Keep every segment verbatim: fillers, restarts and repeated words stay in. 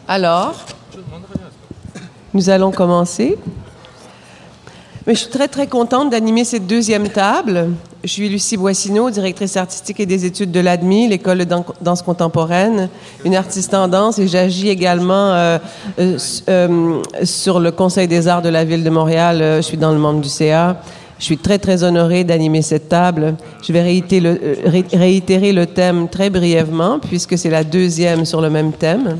Alors, nous allons commencer. Mais je suis très, très contente d'animer cette deuxième table. Je suis Lucie Boissineau, directrice artistique et des études de l'A D M I, l'École de danse contemporaine, une artiste en danse, et j'agis également euh, euh, euh, sur le Conseil des arts de la Ville de Montréal. Je suis dans le membre du C A. Je suis très, très honorée d'animer cette table. Je vais réitérer le, ré, réitérer le thème très brièvement, puisque c'est la deuxième sur le même thème.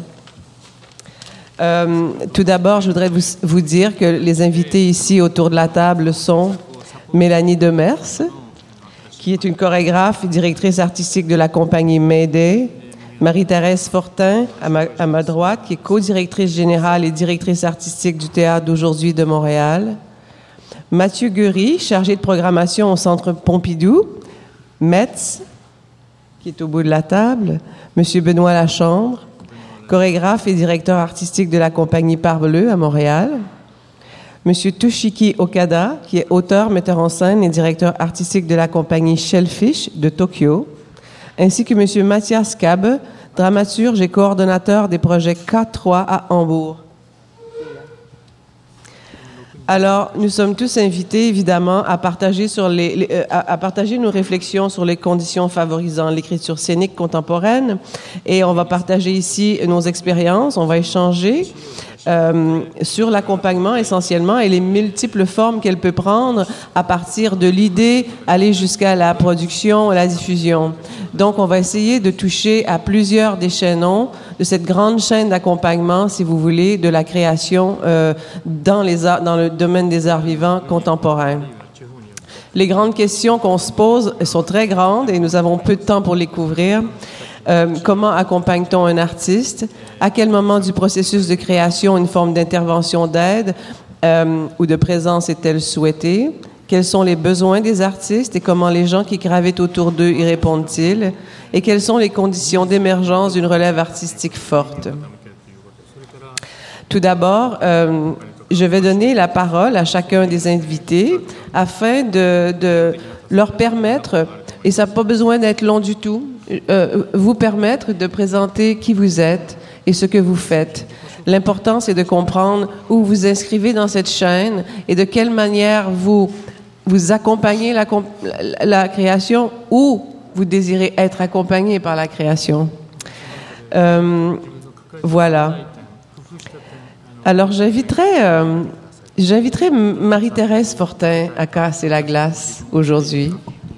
Euh, tout d'abord, je voudrais vous, vous dire que les invités ici autour de la table sont Mélanie Demers, qui est une chorégraphe et directrice artistique de la compagnie Mayday, Marie-Thérèse Fortin, à ma, à ma droite, qui est co-directrice générale et directrice artistique du Théâtre d'aujourd'hui de Montréal, Mathieu Guéry, chargé de programmation au Centre Pompidou, Metz, qui est au bout de la table, Monsieur Benoît Lachambre, chorégraphe et directeur artistique de la compagnie Parbleu à Montréal, Monsieur Toshiki Okada, qui est auteur, metteur en scène et directeur artistique de la compagnie Shellfish de Tokyo, ainsi que Monsieur Mathias Kabe, dramaturge et coordonnateur des projets K trois à Hambourg. Alors, nous sommes tous invités, évidemment, à partager, sur les, les, euh, à, à partager nos réflexions sur les conditions favorisant l'écriture scénique contemporaine. Et on va partager ici nos expériences, on va échanger euh, sur l'accompagnement essentiellement et les multiples formes qu'elle peut prendre à partir de l'idée, aller jusqu'à la production, la diffusion. Donc, on va essayer de toucher à plusieurs des chaînons de cette grande chaîne d'accompagnement, si vous voulez, de la création euh, dans, les arts, dans le domaine des arts vivants contemporains. Les grandes questions qu'on se pose sont très grandes et nous avons peu de temps pour les couvrir. Euh, comment accompagne-t-on un artiste? À quel moment du processus de création une forme d'intervention d'aide euh, ou de présence est-elle souhaitée? Quels sont les besoins des artistes et comment les gens qui gravitent autour d'eux y répondent-ils? Et quelles sont les conditions d'émergence d'une relève artistique forte? Tout d'abord, euh, je vais donner la parole à chacun des invités afin de, de leur permettre, et ça n'a pas besoin d'être long du tout, euh, vous permettre de présenter qui vous êtes et ce que vous faites. L'important, c'est de comprendre où vous inscrivez dans cette chaîne et de quelle manière vous, vous accompagnez la, la création ou vous désirez être accompagné par la création. Euh, voilà. Alors, j'inviterai, euh, j'inviterai Marie-Thérèse Fortin à casser la glace aujourd'hui.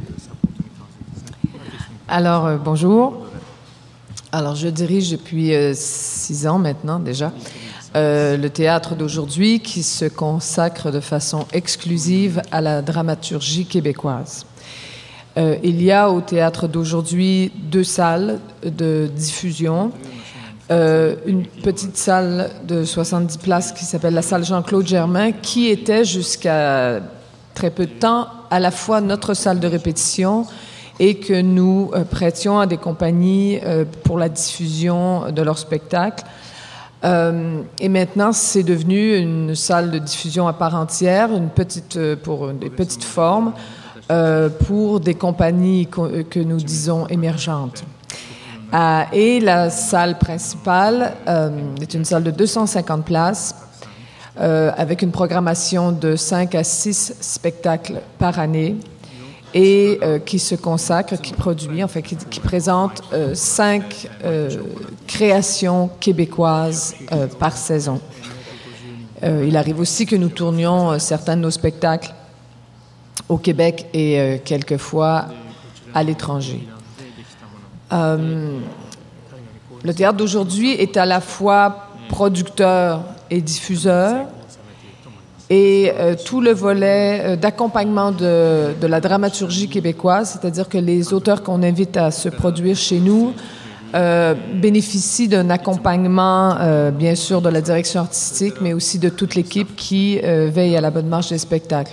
Alors, euh, bonjour. Alors, je dirige depuis euh, six ans maintenant déjà euh, le théâtre d'aujourd'hui qui se consacre de façon exclusive à la dramaturgie québécoise. Euh, il y a au théâtre d'aujourd'hui deux salles de diffusion. Euh, une petite salle de soixante-dix places qui s'appelle la salle Jean-Claude Germain, qui était jusqu'à très peu de temps à la fois notre salle de répétition et que nous euh, prêtions à des compagnies euh, pour la diffusion de leurs spectacles. Euh, et maintenant, c'est devenu une salle de diffusion à part entière, une petite, euh, pour des petites formes, Euh, pour des compagnies que, que nous disons émergentes. Euh, et la salle principale euh, est une salle de deux cent cinquante places euh, avec une programmation de cinq à six spectacles par année et euh, qui se consacre, qui produit, enfin qui, qui présente euh, cinq euh, créations québécoises euh, par saison. Euh, il arrive aussi que nous tournions euh, certains de nos spectacles au Québec et euh, quelquefois à l'étranger. Euh, le théâtre d'aujourd'hui est à la fois producteur et diffuseur et euh, tout le volet euh, d'accompagnement de, de la dramaturgie québécoise, c'est-à-dire que les auteurs qu'on invite à se produire chez nous euh, bénéficient d'un accompagnement, euh, bien sûr, de la direction artistique, mais aussi de toute l'équipe qui euh, veille à la bonne marche des spectacles.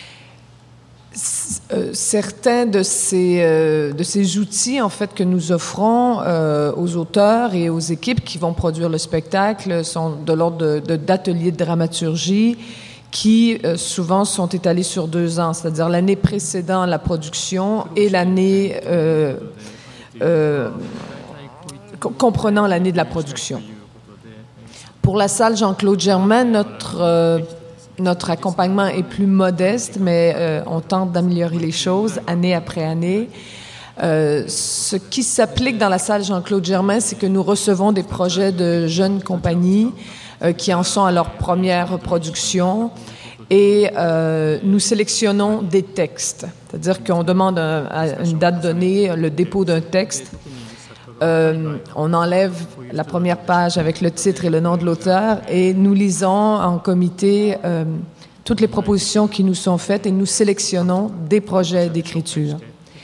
Euh, certains de ces, euh, de ces outils, en fait, que nous offrons euh, aux auteurs et aux équipes qui vont produire le spectacle sont de l'ordre de, de, d'ateliers de dramaturgie qui, euh, souvent, sont étalés sur deux ans, c'est-à-dire l'année précédant la production et l'année euh, euh, comprenant l'année de la production. pour la salle Jean-Claude Germain, notre, euh, notre accompagnement est plus modeste, mais euh, on tente d'améliorer les choses année après année. Euh, ce qui s'applique dans la salle Jean-Claude Germain, c'est que nous recevons des projets de jeunes compagnies euh, qui en sont à leur première production et euh, nous sélectionnons des textes. C'est-à-dire qu'on demande un, à une date donnée le dépôt d'un texte. Euh, on enlève la première page avec le titre et le nom de l'auteur et nous lisons en comité euh, toutes les propositions qui nous sont faites et nous sélectionnons des projets d'écriture.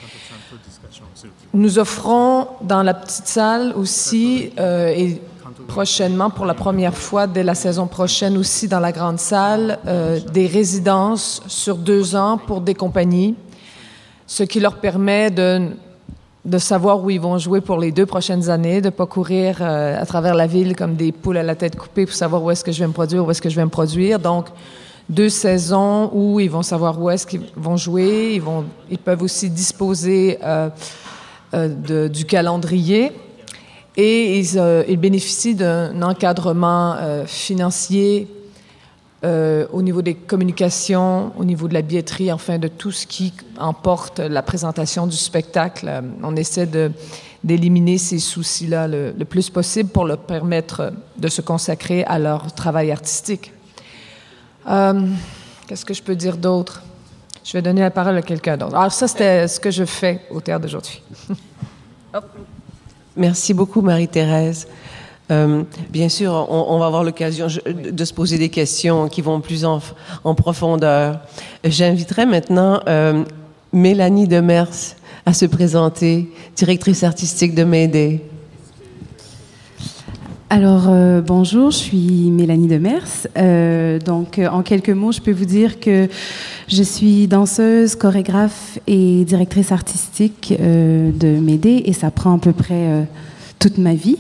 Nous offrons dans la petite salle aussi, euh, et prochainement, pour la première fois, dès la saison prochaine aussi dans la grande salle, euh, des résidences sur deux ans pour des compagnies, ce qui leur permet de, de savoir où ils vont jouer pour les deux prochaines années, de ne pas courir euh, à travers la ville comme des poules à la tête coupée pour savoir où est-ce que je vais me produire, où est-ce que je vais me produire. Donc, deux saisons où ils vont savoir où est-ce qu'ils vont jouer. Ils, vont, ils peuvent aussi disposer euh, euh, de, du calendrier et ils, euh, ils bénéficient d'un encadrement euh, financier euh, au niveau des communications, au niveau de la billetterie, enfin de tout ce qui emporte la présentation du spectacle. Euh, on essaie de, d'éliminer ces soucis-là le, le plus possible pour leur permettre de se consacrer à leur travail artistique. Euh, qu'est-ce que je peux dire d'autre? Je vais donner la parole à quelqu'un d'autre. Alors ça, c'était ce que je fais au théâtre d'aujourd'hui. Merci beaucoup, Marie-Thérèse. Euh, bien sûr, on, on va avoir l'occasion de se poser des questions qui vont plus en, en profondeur. J'inviterai maintenant euh, Mélanie Demers à se présenter, directrice artistique de Mayday. Alors, euh, bonjour, je suis Mélanie Demers. Euh, donc, euh, en quelques mots, je peux vous dire que je suis danseuse, chorégraphe et directrice artistique euh, de Mayday et ça prend à peu près euh, toute ma vie.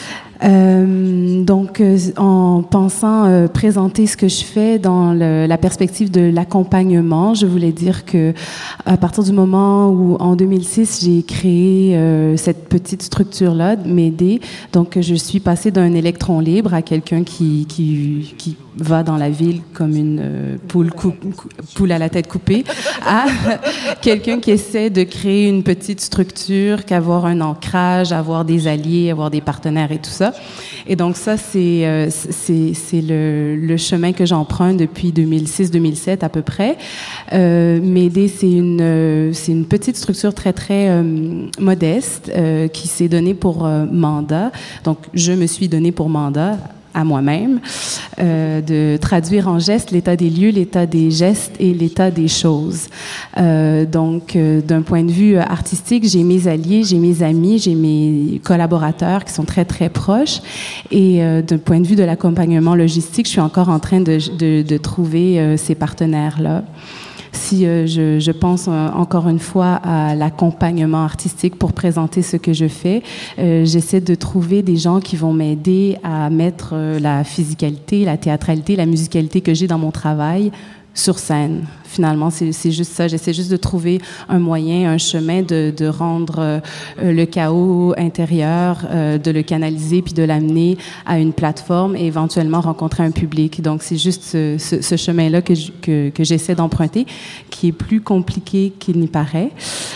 Euh, donc, euh, en pensant euh, présenter ce que je fais dans le, la perspective de l'accompagnement, je voulais dire que à partir du moment où, en deux mille six, j'ai créé euh, cette petite structure-là, Mayday, donc je suis passée d'un électron libre à quelqu'un qui, qui, qui va dans la ville comme une euh, poule, cou- poule à la tête coupée, à quelqu'un qui essaie de créer une petite structure, qu'avoir un ancrage, avoir des alliés, avoir des partenaires et tout ça. Et donc ça, c'est, euh, c'est, c'est le, le chemin que j'emprunte depuis deux mille six deux mille sept à peu près. Euh, Mayday, c'est une, euh, c'est une petite structure très, très euh, modeste euh, qui s'est donnée pour euh, mandat. Donc, je me suis donnée pour mandat à moi-même, euh, de traduire en gestes l'état des lieux, l'état des gestes et l'état des choses. Euh, donc, euh, d'un point de vue artistique, j'ai mes alliés, j'ai mes amis, j'ai mes collaborateurs qui sont très, très proches. Et euh, d'un point de vue de l'accompagnement logistique, je suis encore en train de, de, de trouver euh, ces partenaires-là. Si euh, je, je pense euh, encore une fois à l'accompagnement artistique pour présenter ce que je fais, euh, j'essaie de trouver des gens qui vont m'aider à mettre euh, la physicalité, la théâtralité, la musicalité que j'ai dans mon travail sur scène. Finalement, c'est, c'est juste ça. J'essaie juste de trouver un moyen, un chemin de, de rendre euh, le chaos intérieur, euh, de le canaliser puis de l'amener à une plateforme et éventuellement rencontrer un public. Donc, c'est juste ce, ce, ce chemin-là que, je, que, que j'essaie d'emprunter, qui est plus compliqué qu'il n'y paraît.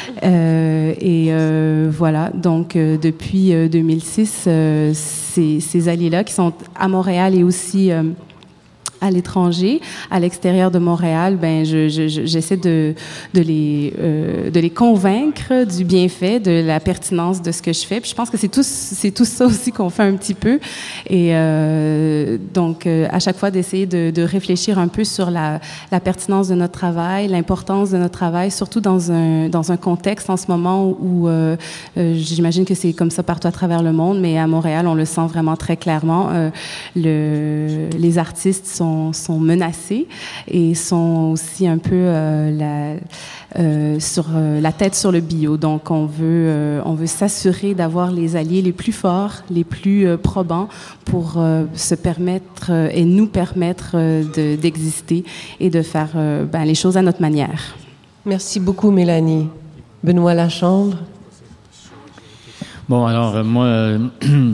Euh, et euh, voilà. Donc, euh, depuis euh, deux mille six, euh, ces, ces alliés-là qui sont à Montréal et aussi euh, à l'étranger, à l'extérieur de Montréal, ben je, je, j'essaie de, de, les, euh, de les convaincre du bienfait, de la pertinence de ce que je fais. Puis je pense que c'est tout, c'est tout ça aussi qu'on fait un petit peu. Et euh, donc, euh, à chaque fois, d'essayer de, de réfléchir un peu sur la, la pertinence de notre travail, l'importance de notre travail, surtout dans un, dans un contexte en ce moment où, euh, euh, j'imagine que c'est comme ça partout à travers le monde, mais à Montréal, on le sent vraiment très clairement. Euh, le, les artistes sont sont menacés et sont aussi un peu euh, la, euh, sur euh, la tête sur le bio. Donc, on veut, euh, on veut s'assurer d'avoir les alliés les plus forts, les plus euh, probants pour euh, se permettre euh, et nous permettre euh, de, d'exister et de faire euh, ben, les choses à notre manière. Merci beaucoup, Mélanie. Benoît Lachambre. Bon, alors, euh, moi... Euh,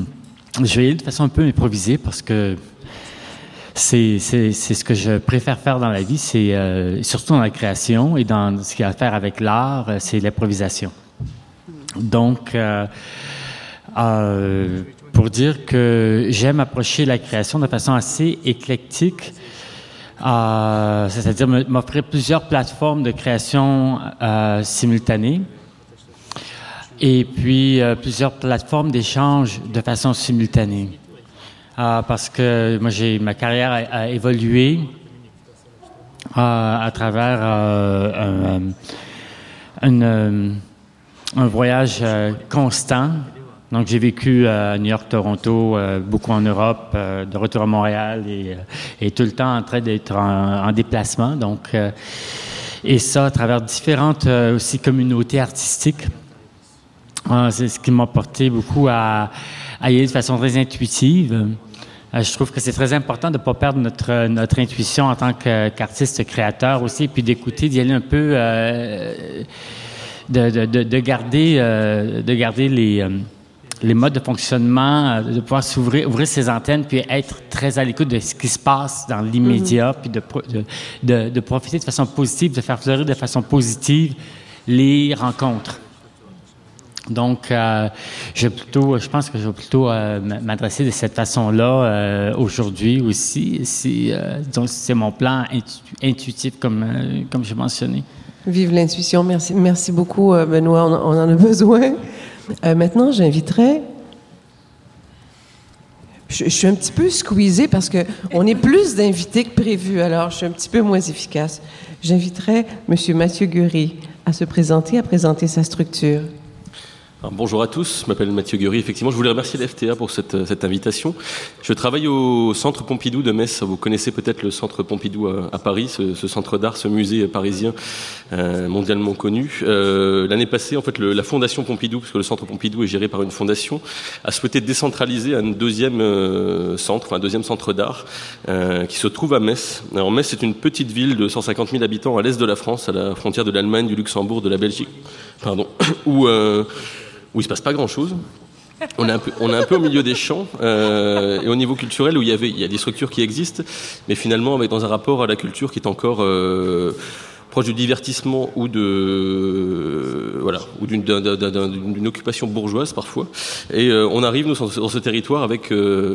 je vais y aller de façon un peu improvisée parce que c'est, c'est, c'est ce que je préfère faire dans la vie, c'est euh, surtout dans la création et dans ce qui a à faire avec l'art, c'est l'improvisation. Donc, euh, euh, pour dire que j'aime approcher la création de façon assez éclectique, euh, c'est-à-dire m'offrir plusieurs plateformes de création euh, simultanées. Et puis, euh, plusieurs plateformes d'échange de façon simultanée. Euh, parce que moi, j'ai, ma carrière a, a évolué euh, à travers euh, un, un, un, un voyage euh, constant. Donc, j'ai vécu à New York, Toronto, euh, beaucoup en Europe, euh, de retour à Montréal et, et tout le temps en train d'être en, en déplacement. Donc, euh, et ça à travers différentes euh, aussi communautés artistiques. Ah, c'est ce qui m'a porté beaucoup à, à y aller de façon très intuitive. Euh, je trouve que c'est très important de ne pas perdre notre, notre intuition en tant que, qu'artiste créateur aussi, puis d'écouter, d'y aller un peu, euh, de, de, de, de garder, euh, de garder les, euh, les modes de fonctionnement, de pouvoir s'ouvrir, ouvrir ses antennes, puis être très à l'écoute de ce qui se passe dans l'immédiat, mm-hmm. puis de, de, de, de profiter de façon positive, de faire fleurir de façon positive les rencontres. Donc, euh, je, plutôt, je pense que je vais plutôt euh, m'adresser de cette façon-là euh, aujourd'hui aussi. C'est, euh, donc, c'est mon plan intu- intuitif, comme, euh, comme j'ai mentionné. Vive l'intuition. Merci, merci beaucoup, Benoît. On, on en a besoin. Euh, maintenant, j'inviterai... Je, je suis un petit peu squeezée parce qu'on est plus d'invités que prévu, alors je suis un petit peu moins efficace. J'inviterai M. Mathieu Guéry à se présenter, à présenter sa structure. Alors, bonjour à tous, je m'appelle Mathieu Guéry. Effectivement, je voulais remercier l'F T A pour cette, cette invitation. Je travaille au Centre Pompidou de Metz. Vous connaissez peut-être le Centre Pompidou à, à Paris, ce, ce centre d'art, ce musée parisien euh, mondialement connu. Euh, l'année passée, en fait, le, la Fondation Pompidou, parce que le Centre Pompidou est géré par une fondation, a souhaité décentraliser un deuxième euh, centre, enfin un deuxième centre d'art euh, qui se trouve à Metz. Alors Metz, c'est une petite ville de cent cinquante mille habitants à l'est de la France, à la frontière de l'Allemagne, du Luxembourg, de la Belgique, pardon, où euh, où il se passe pas grand-chose. On est un peu, on est un peu au milieu des champs euh, et au niveau culturel où il y avait, il y a des structures qui existent, mais finalement avec dans un rapport à la culture qui est encore euh, proche du divertissement ou de euh, voilà ou d'une, d'un, d'un, d'un, d'une occupation bourgeoise parfois. Et euh, on arrive nous dans ce territoire avec euh,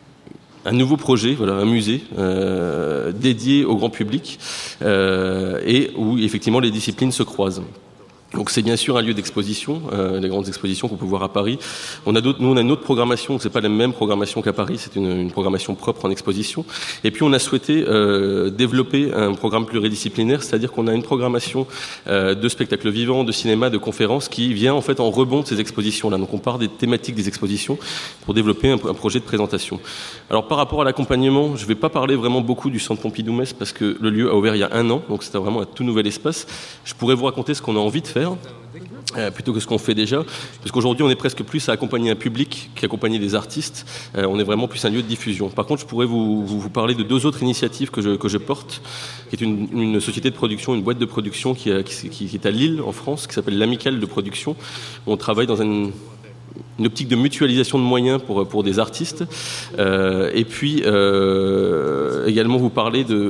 un nouveau projet, voilà, un musée euh, dédié au grand public euh, et où effectivement les disciplines se croisent. Donc c'est bien sûr un lieu d'exposition, euh, les grandes expositions qu'on peut voir à Paris. On a d'autres, nous on a une autre programmation, c'est pas la même programmation qu'à Paris, c'est une, une programmation propre en exposition. Et puis on a souhaité euh, développer un programme pluridisciplinaire, c'est-à-dire qu'on a une programmation euh, de spectacles vivants, de cinéma, de conférences qui vient en fait en rebond de ces expositions-là. Donc on part des thématiques des expositions pour développer un, un projet de présentation. Alors par rapport à l'accompagnement, je vais pas parler vraiment beaucoup du Centre Pompidou-Metz parce que le lieu a ouvert il y a un an, donc c'était vraiment un tout nouvel espace. Je pourrais vous raconter ce qu'on a envie de faire. Euh, plutôt que ce qu'on fait déjà, parce qu'aujourd'hui on est presque plus à accompagner un public qu'accompagner des artistes. Euh, on est vraiment plus un lieu de diffusion. Par contre, je pourrais vous, vous, vous parler de deux autres initiatives que je, que je porte, qui est une, une société de production, une boîte de production qui, a, qui, qui est à Lille en France, qui s'appelle l'Amicale de Production. On travaille dans une une optique de mutualisation de moyens pour, pour des artistes. Euh, et puis euh, également vous parler de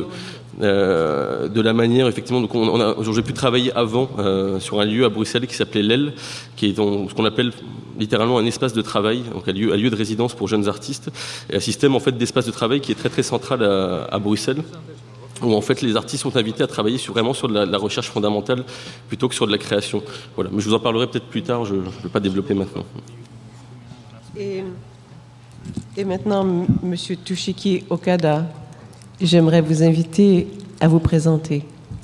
Euh, de la manière, effectivement, donc on, on a, j'ai pu travailler avant euh, sur un lieu à Bruxelles qui s'appelait l'Aile, qui est dans, ce qu'on appelle littéralement un espace de travail, donc un lieu, un lieu de résidence pour jeunes artistes, et un système en fait d'espace de travail qui est très très central à, à Bruxelles, où en fait les artistes sont invités à travailler sur, vraiment sur de la, de la recherche fondamentale plutôt que sur de la création. Voilà, mais je vous en parlerai peut-être plus tard, je ne vais pas développer maintenant. Et, et maintenant, Monsieur Toshiki Okada, j'aimerais vous inviter à vous présenter.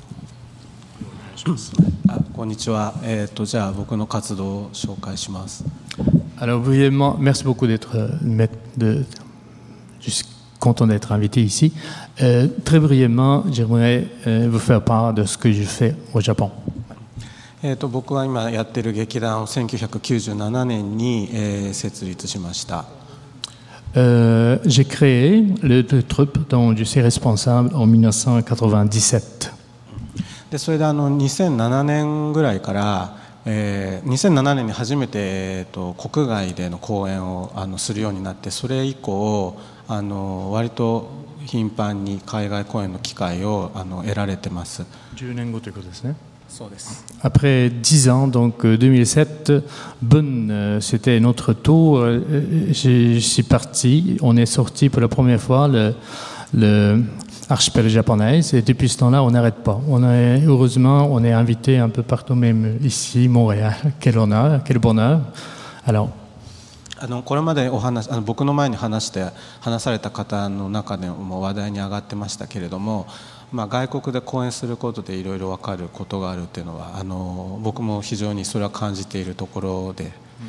Alors brièvement, merci beaucoup d'être de, je suis content d'être invité ici. Euh, très brièvement, j'aimerais euh, vous faire part de ce que je fais au Japon. えー、と僕は今やっている劇団をせんきゅうひゃくきゅうじゅうななねんに、えー、設立しました。 Euh, j'ai créé le, le troupe dont je suis responsable en dix-neuf cent quatre-vingt-dix-sept. でそれであのにせんななねんぐらいからえー、にせんななねんに初めて、えー、と国外での公演をあのするようになって、それ以降あの割と頻繁に海外公演の機会をあの得られてます。 じゅうねんごということですね。 そうです。 Après dix ans, donc deux mille sept, Bonn, euh, c'était notre tour. Euh, je, je suis parti. On est sorti pour la première fois le, le archipel japonais. Et depuis ce temps-là, on n'arrête pas. On est, heureusement, on est invité un peu partout, même ici, Montréal. Quel honneur, quel bonheur. Alors. あのこれまでお話あの僕の前に話して話された方の中でも話題に上がってましたけれども、まあ、外国で講演することでいろいろ分かることがあるっていうのはあの僕も非常にそれは感じているところで。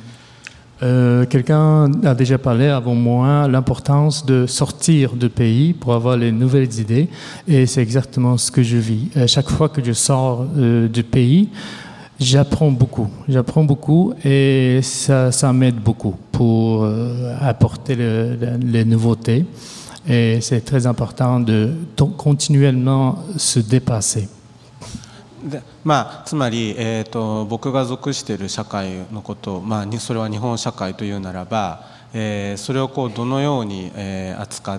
Euh, quelqu'un a déjà parlé avant moi l'importance de sortir du pays pour avoir les nouvelles idées, et c'est exactement ce que je vis. À chaque fois que je sors euh, du pays, j'apprends beaucoup, j'apprends beaucoup et ça, ça m'aide beaucoup pour euh, apporter le, le, les nouveautés, et c'est très important de continuellement se dépasser. でまあ、つまり、えー、と僕が属している社会のことを、まあ、それは日本社会というならば、えー、それをこうどのように、えー、扱って、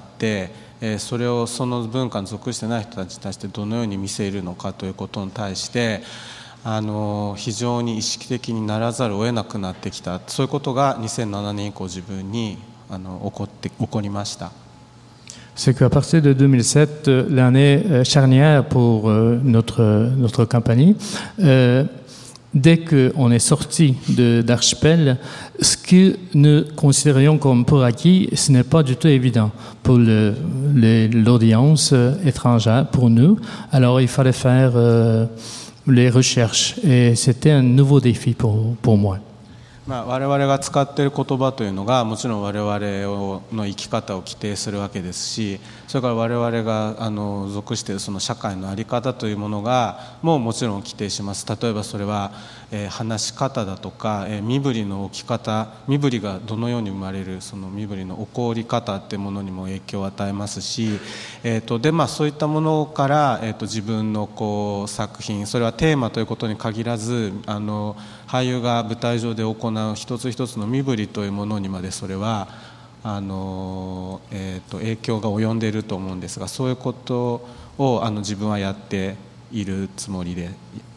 えー、それをその文化に属してない人たちに対してどのように見せるのかということに対してあの非常に意識的にならざるを得なくなってきた、そういうことがにせんななねん以降自分にあの起こって起こりました。 C'est qu'à partir de deux mille sept, l'année charnière pour euh, notre, notre compagnie, euh, dès qu'on est sorti de, d'Archipel, ce que nous considérions comme pour acquis, ce n'est pas du tout évident pour le, le, l'audience étrangère, pour nous. Alors il fallait faire euh, les recherches, et c'était un nouveau défi pour, pour moi. まあ、我々が使っている言葉というのがもちろん我々の生き方を規定するわけですし、それから我々があの属しているその社会の在り方というものがもうもちろん規定します。例えばそれは、えー、話し方だとか、えー、身振りの起き方、身振りがどのように生まれるその身振りの起こり方っていうものにも影響を与えますし、えーとでまあ、そういったものから、えーと自分のこう作品、それはテーマということに限らずあの俳優が舞台上で行う一つ一つの身振りというものにまでそれはあの、えー、と影響が及んでいると思うんですが、そういうことをあの自分はやっているつもりで。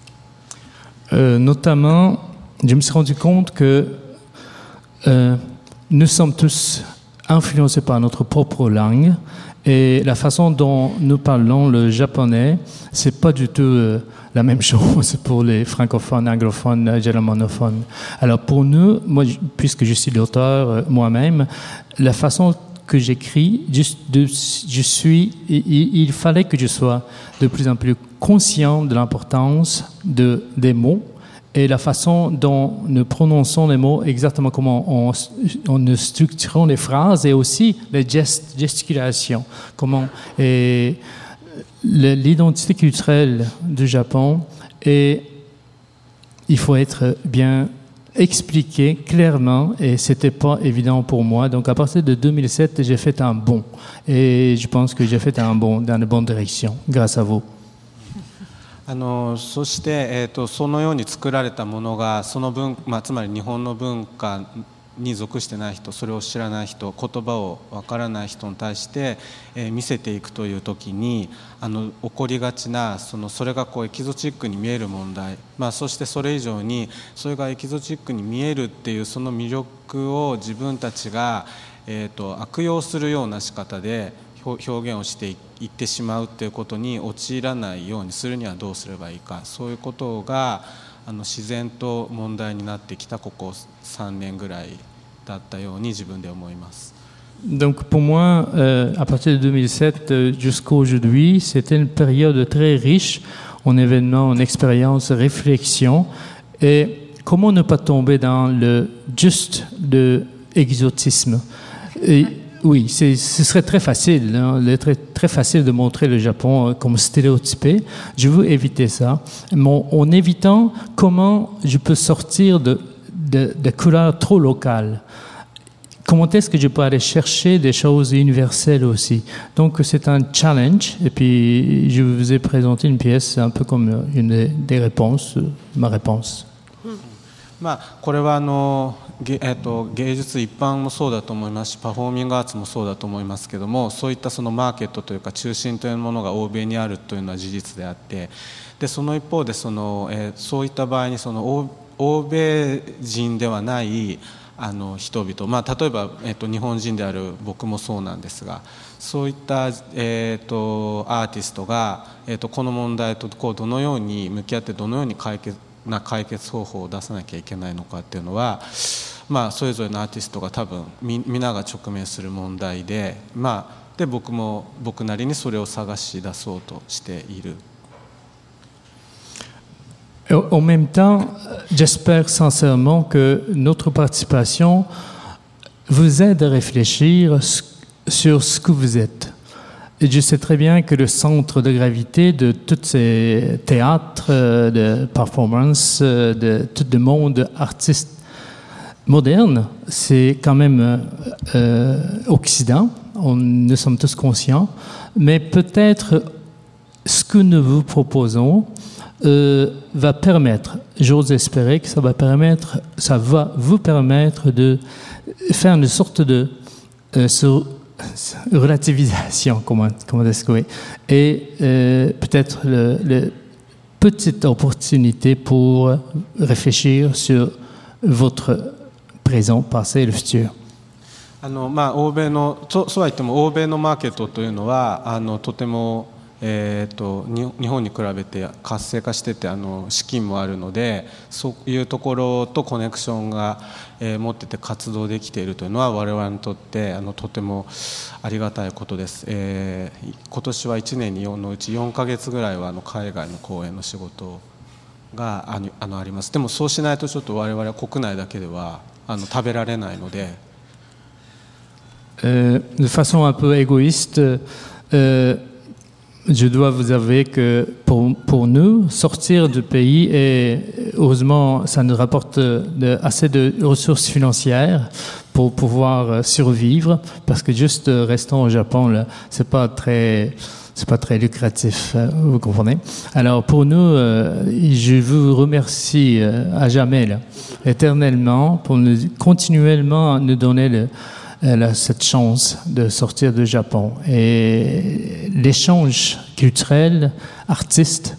Euh, notamment, je me suis rendu compte que euh, nous sommes tous influencés par notre propre langue, et la façon dont nous parlons le japonais, c'est pas du tout euh, la même chose pour les francophones, anglophones, germanophones. Alors pour nous, moi, puisque je suis l'auteur euh, moi-même, la façon que j'écris, juste de, je suis, il, il fallait que je sois de plus en plus conscient de l'importance de, des mots et la façon dont nous prononçons les mots, exactement comment on, on nous structurons les phrases, et aussi les gestes, gesticulations. Comment, et l'identité culturelle du Japon, et il faut être bien expliqué clairement, et c'était pas évident pour moi. Donc à partir de deux mille sept, j'ai fait un bond, et je pense que j'ai fait un bond dans la bonne direction grâce à vous. あのそして、えー、とそのように作られたものがその文、まあ、つまり日本の文化に属してない人、それを知らない人、言葉をわからない人に対して、えー、見せていくという時にあの起こりがちな そ, のそれがこうエキゾチックに見える問題、まあ、そしてそれ以上にそれがエキゾチックに見えるっていうその魅力を自分たちが、えー、と悪用するような仕方で表現をしていってしまうということに陥らないようにするにはどうすればいいか、そういうことがあの自然と問題になってきたここさんねんぐらいだったように自分で思います。 Donc pour moi, euh, à partir de deux mille sept jusqu'à aujourd'hui, c'était une période très riche en événements, en expériences, réflexions, et comment ne pas tomber dans le juste de exotisme. Et, oui, c'est, ce serait très facile, hein, très, très facile de montrer le Japon comme stéréotypé. Je veux éviter ça, mais en évitant comment je peux sortir de, de, de couleurs trop locales. Comment est-ce que je peux aller chercher des choses universelles aussi? Donc c'est un challenge, et puis je vous ai présenté une pièce un peu comme une des réponses, ma réponse. Hmm. まあ、これはあの、げえー、と芸術一般もそうだと思いますしパフォーミングアーツもそうだと思いますけどもそういったそのマーケットというか中心というものが欧米にあるというのは事実であってでその一方でその、えー、そういった場合にその欧、欧米人ではないあの人々、まあ、例えば、えー、と日本人である僕もそうなんですがそういった、えー、とアーティストが、えー、とこの問題とこうどのように向き合ってどのように解決な解決方法を出さなきゃいけないのかっていうのは、まあ、それぞれのアーティストが多分み皆が直面する問題で、まあ、で僕も僕なりにそれを探し出そうとしている。 En même temps, j'espère sincèrement que notre participation vous aide à réfléchir sur ce que vous êtes. Et je sais très bien que le centre de gravité de tous ces théâtres, de performances, de tout le monde artiste moderne, c'est quand même euh, Occident. On, nous sommes tous conscients. Mais peut-être ce que nous vous proposons euh, va permettre, j'ose espérer que ça va permettre, ça va vous permettre de faire une sorte de euh, sur, relativisation, comment, comment est-ce que oui, et euh, peut-être le, le petite opportunité pour réfléchir sur votre présent, passé et le futur. あのまあ、欧米のそうそうは言っても欧米のマーケットというのはあのとても、えー、と日本に比べて活性化しててあの資金もあるのでそういうところとコネクションが、えー、持ってて活動できているというのは我々にとってあのとてもありがたいことです、えー、今年はいちねんのうちよんかげつぐらいはあの海外の公演の仕事が あ, あ, のあります。でもそうしないとちょっと我々は国内だけではあの食べられないので。 Euh, de façon un peu égoïste, euh, je dois vous avouer que pour, pour nous, sortir du pays, et heureusement, ça nous rapporte de, assez de ressources financières pour pouvoir survivre, parce que juste restant au Japon, là, c'est pas très... c'est pas très lucratif, vous comprenez. Alors pour nous, euh, je vous remercie euh, à jamais, là, éternellement, pour nous, continuellement nous donner le, la, cette chance de sortir du Japon. Et l'échange culturel, artiste,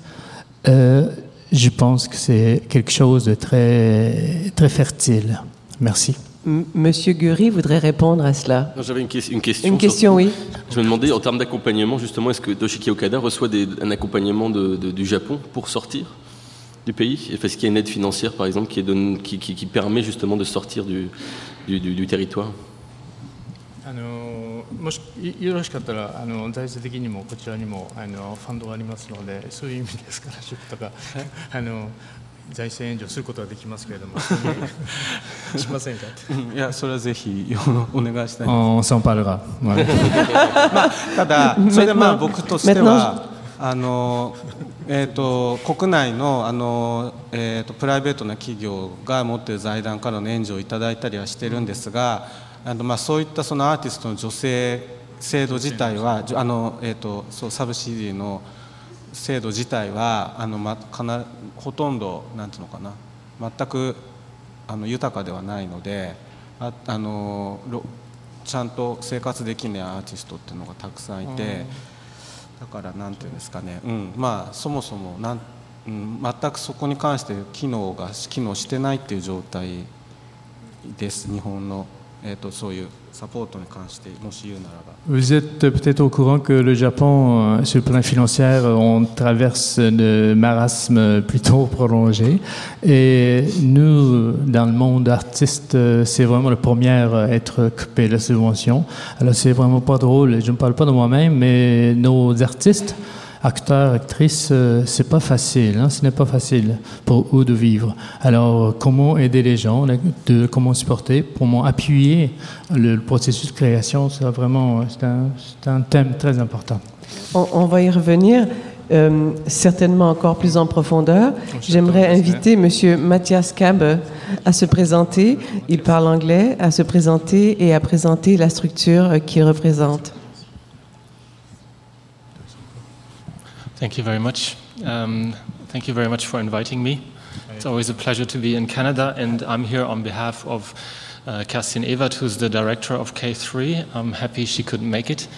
euh, je pense que c'est quelque chose de très, très fertile. Merci. Monsieur Gury voudrait répondre à cela. Non, j'avais une, que- une question. Une question, surtout. oui. Je me demandais, en termes d'accompagnement, justement, est-ce que Toshiki Okada reçoit des, un accompagnement de, de, du Japon pour sortir du pays? Est-ce qu'il y a une aide financière, par exemple, qui, est donne, qui, qui, qui permet justement de sortir du, du, du, du territoire? あのもしよろしかったらあの財政的にもこちらにもあのファンドがありますのでそういう意味ですからちょっとかあの財政援助することはできますけれどもしませんかいやそれはぜひお願いしたいです。 On s'en parlera. まあ、ただそれでまあ僕としてはあの、えー、と国内の、あの、えー、とプライベートな企業が持っている財団からの援助をいただいたりはしてるんですがあの、まあ、そういったそのアーティストの助成制度自体はあの、えー、とそうサブシディの制度自体はあの、ま、かなほとんどなんていうのかな全くあの豊かではないので あ, あのちゃんと生活できないアーティストっていうのがたくさんいてだからなんていうんですかね、うん、まあそもそもなん、うん、全くそこに関して機能が機能してないっていう状態です日本の、えー、とそういうサポートに関してもし言うならば。 Vous êtes peut-être au courant que le Japon, sur le plan financier, on traverse de marasme plutôt prolongé. Et nous, dans le monde artiste, c'est vraiment le premier à être coupé de la subvention. Alors c'est vraiment pas drôle. Je ne parle pas de moi-même, mais nos artistes, acteurs, actrices, c'est pas facile. Hein, ce n'est pas facile pour eux de vivre. Alors comment aider les gens, de, comment supporter, comment appuyer le, le processus de création, c'est vraiment c'est un, c'est un thème très important. On, on va y revenir euh, certainement encore plus en profondeur. J'aimerais inviter Monsieur Mathias Kabe à se présenter. Il parle anglais, à se présenter et à présenter la structure qu'il représente. Thank you very much. Um, thank you very much for inviting me. It's always a pleasure to be in Canada, and I'm here on behalf of uh, Kerstin Ewert, who's the director of K three. I'm happy she couldn't make it.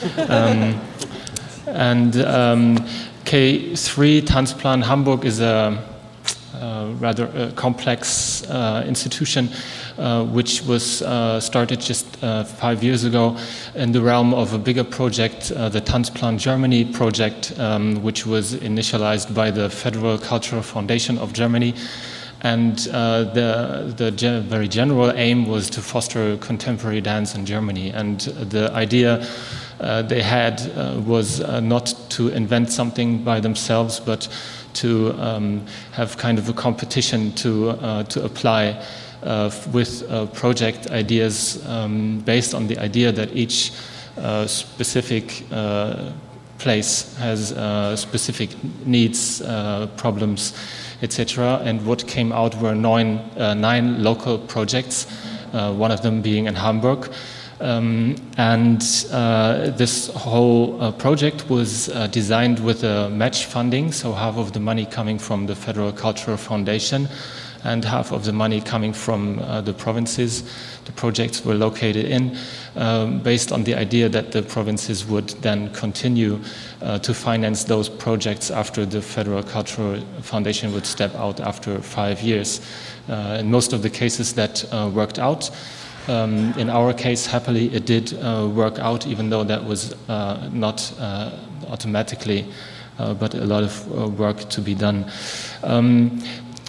um, and um, K three Tanzplan Hamburg is a uh, rather uh, complex uh, institution uh, which was uh, started just uh, five years ago in the realm of a bigger project, uh, the Tanzplan Germany project, um, which was initialized by the Federal Cultural Foundation of Germany. And uh, the, the ge- very general aim was to foster contemporary dance in Germany. And the idea uh, they had uh, was uh, not to invent something by themselves, but to um, have kind of a competition to, uh, to apply uh, with uh, project ideas um, based on the idea that each uh, specific uh, place has uh, specific needs, uh, problems, et cetera. And what came out were nine, uh, nine local projects, uh, one of them being in Hamburg. Um, and uh, this whole uh, project was uh, designed with a match funding, so half of the money coming from the Federal Cultural Foundation and half of the money coming from uh, the provinces the projects were located in, um, based on the idea that the provinces would then continue uh, to finance those projects after the Federal Cultural Foundation would step out after five years. Uh, in most of the cases that uh, worked out. Um, in our case, happily, it did uh, work out, even though that was uh, not uh, automatically, uh, but a lot of uh, work to be done. Um,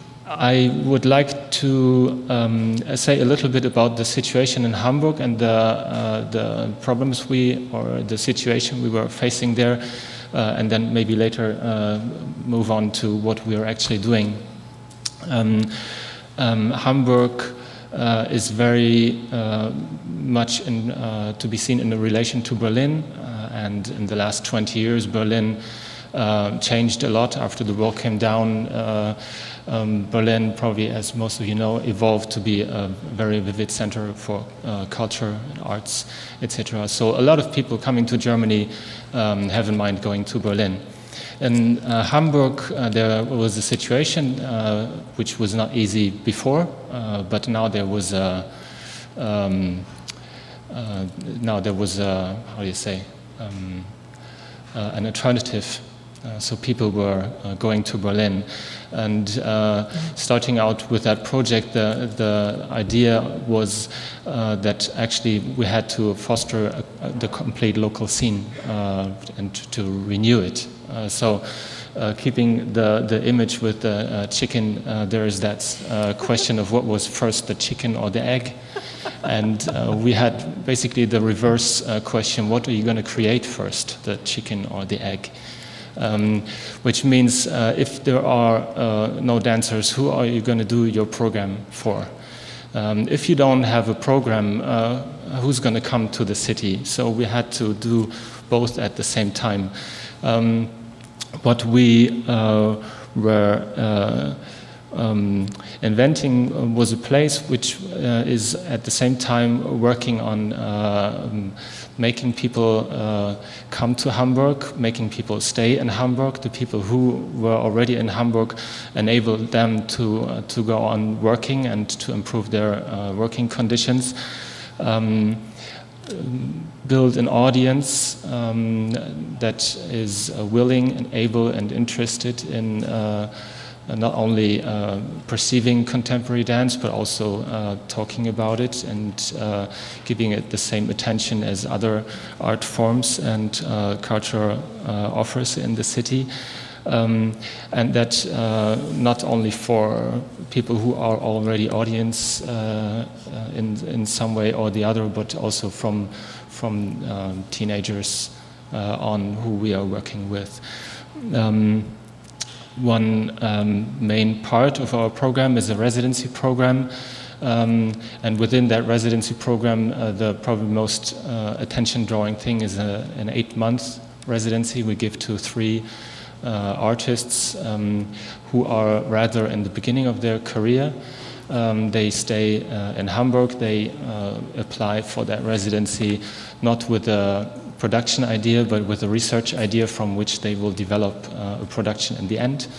I would like to um, say a little bit about the situation in Hamburg and the, uh, the problems we, or the situation we were facing there, uh, and then maybe later uh, move on to what we are actually doing. Um, um, Hamburg Uh, is very uh, much in, uh, to be seen in relation to Berlin, uh, and in the last twenty years Berlin uh, changed a lot after the wall came down. Uh, um, Berlin, probably as most of you know, evolved to be a very vivid center for uh, culture and arts, et cetera. So a lot of people coming to Germany um, have in mind going to Berlin. In uh, Hamburg, uh, there was a situation uh, which was not easy before, uh, but now there was a um, uh, now there was a, how do you say um, uh, an alternative. Uh, so people were uh, going to Berlin, and uh, starting out with that project, the the idea was uh, that actually we had to foster a, a, the complete local scene uh, and to renew it. Uh, so, uh, keeping the, the image with the uh, chicken, uh, there is that uh, question of what was first, the chicken or the egg. And uh, we had basically the reverse uh, question, what are you going to create first, the chicken or the egg? Um, which means uh, if there are uh, no dancers, who are you going to do your program for? Um, if you don't have a program, uh, who's going to come to the city? So we had to do both at the same time. Um, what we uh, were uh, um, inventing was a place which uh, is at the same time working on uh, um, making people uh, come to Hamburg, making people stay in Hamburg. The people who were already in Hamburg, enabled them to uh, to go on working and to improve their uh, working conditions. Um, build an audience um, that is uh, willing and able and interested in uh, not only uh, perceiving contemporary dance, but also uh, talking about it and uh, giving it the same attention as other art forms and uh, cultural uh, offers in the city. Um, and that uh, not only for people who are already audience uh, uh, in in some way or the other, but also from from um, teenagers uh, on who we are working with. Um, one um, main part of our program is a residency program, um, and within that residency program, uh, the probably most uh, attention-drawing thing is a, an eight-month residency we give to three Uh, artists um, who are rather in the beginning of their career. Um, they stay uh, in Hamburg. They uh, apply for that residency not with a production idea, but with a research idea from which they will develop uh, a production in the end.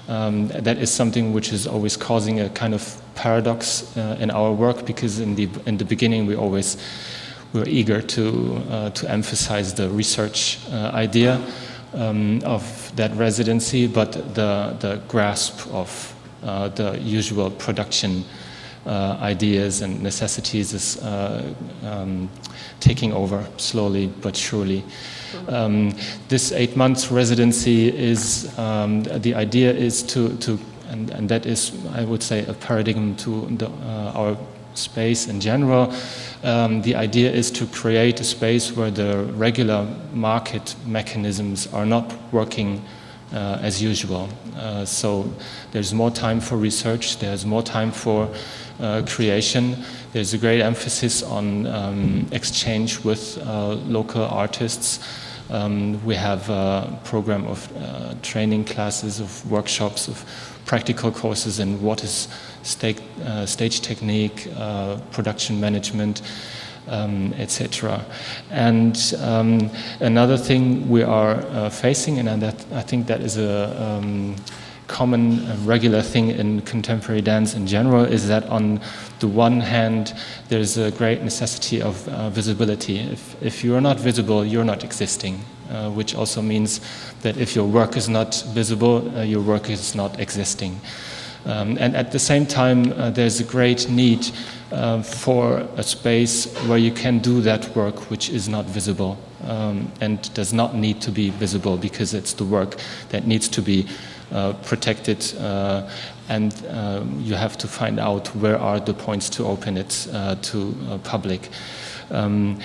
Um, that is something which is always causing a kind of paradox uh, in our work, because in the in the beginning we always were eager to uh, to emphasize the research uh, idea um, of that residency, but the the grasp of uh, the usual production uh, ideas and necessities is uh, um, taking over slowly but surely. Um, this eight months residency is, um, the idea is to, to and, and that is, I would say, a paradigm to the, uh, our space in general. Um, the idea is to create a space where the regular market mechanisms are not working uh, as usual. Uh, so there's more time for research, there's more time for uh, creation. There's a great emphasis on um, exchange with uh, local artists. Um, we have a program of uh, training classes, of workshops, of practical courses in what is stage, uh, stage technique, uh, production management, um, et cetera. And um, another thing we are uh, facing, and that, I think that is a um, common, uh, regular thing in contemporary dance in general, is that on the one hand, there's a great necessity of uh, visibility. If, if you're not visible, you're not existing, uh, which also means that if your work is not visible, uh, your work is not existing. Um, and at the same time, uh, there's a great need uh, for a space where you can do that work which is not visible um, and does not need to be visible, because it's the work that needs to be Uh, protected, uh, and uh, you have to find out where are the points to open it uh, to uh, public. Um,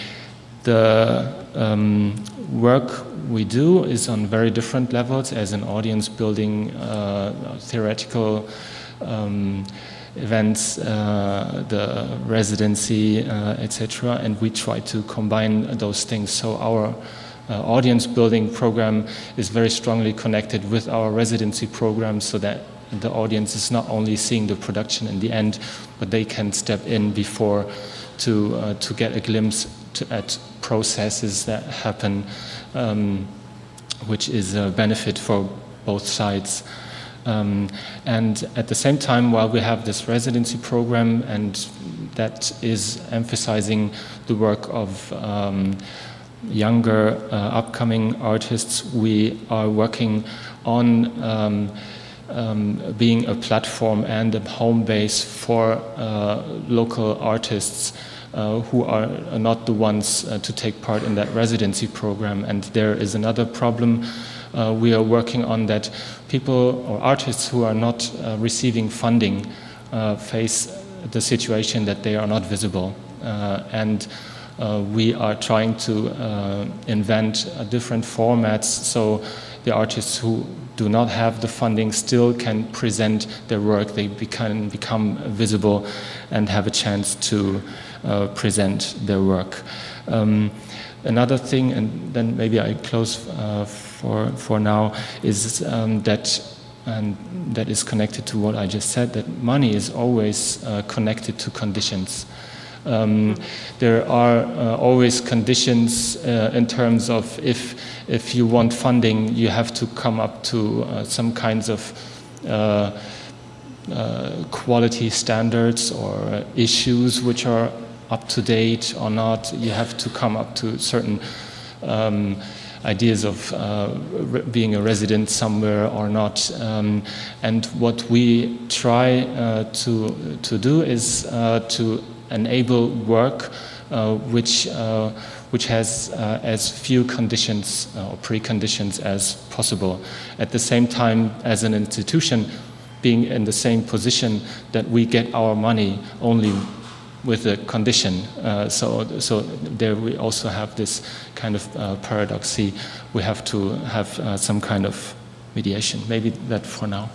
the um, work we do is on very different levels, as an audience building, uh, theoretical um, events, uh, the residency, uh, et cetera, and we try to combine those things. So our Uh, audience building program is very strongly connected with our residency program, so that the audience is not only seeing the production in the end, but they can step in before to uh, to get a glimpse to, at processes that happen, um, which is a benefit for both sides. Um, and at the same time, while we have this residency program, and that is emphasizing the work of um, younger uh, upcoming artists, we are working on um, um, being a platform and a home base for uh, local artists uh, who are not the ones uh, to take part in that residency program. And there is another problem uh, we are working on, that people or artists who are not uh, receiving funding uh, face the situation that they are not visible. Uh, and Uh, we are trying to uh, invent uh, different formats, so the artists who do not have the funding still can present their work. They become, become visible and have a chance to uh, present their work. Um, another thing, and then maybe I close uh, for, for now, is um, that and that is connected to what I just said, that money is always uh, connected to conditions. Um, there are uh, always conditions uh, in terms of if if you want funding, you have to come up to uh, some kinds of uh, uh, quality standards or issues which are up to date or not. You have to come up to certain um, ideas of uh, re- being a resident somewhere or not. Um, and what we try uh, to to do is uh, to enable work uh, which uh, which has uh, as few conditions uh, or preconditions as possible. At the same time, as an institution, being in the same position that we get our money only with a condition. Uh, so, so there we also have this kind of uh, paradox. See, we have to have uh, some kind of mediation. Maybe that for now.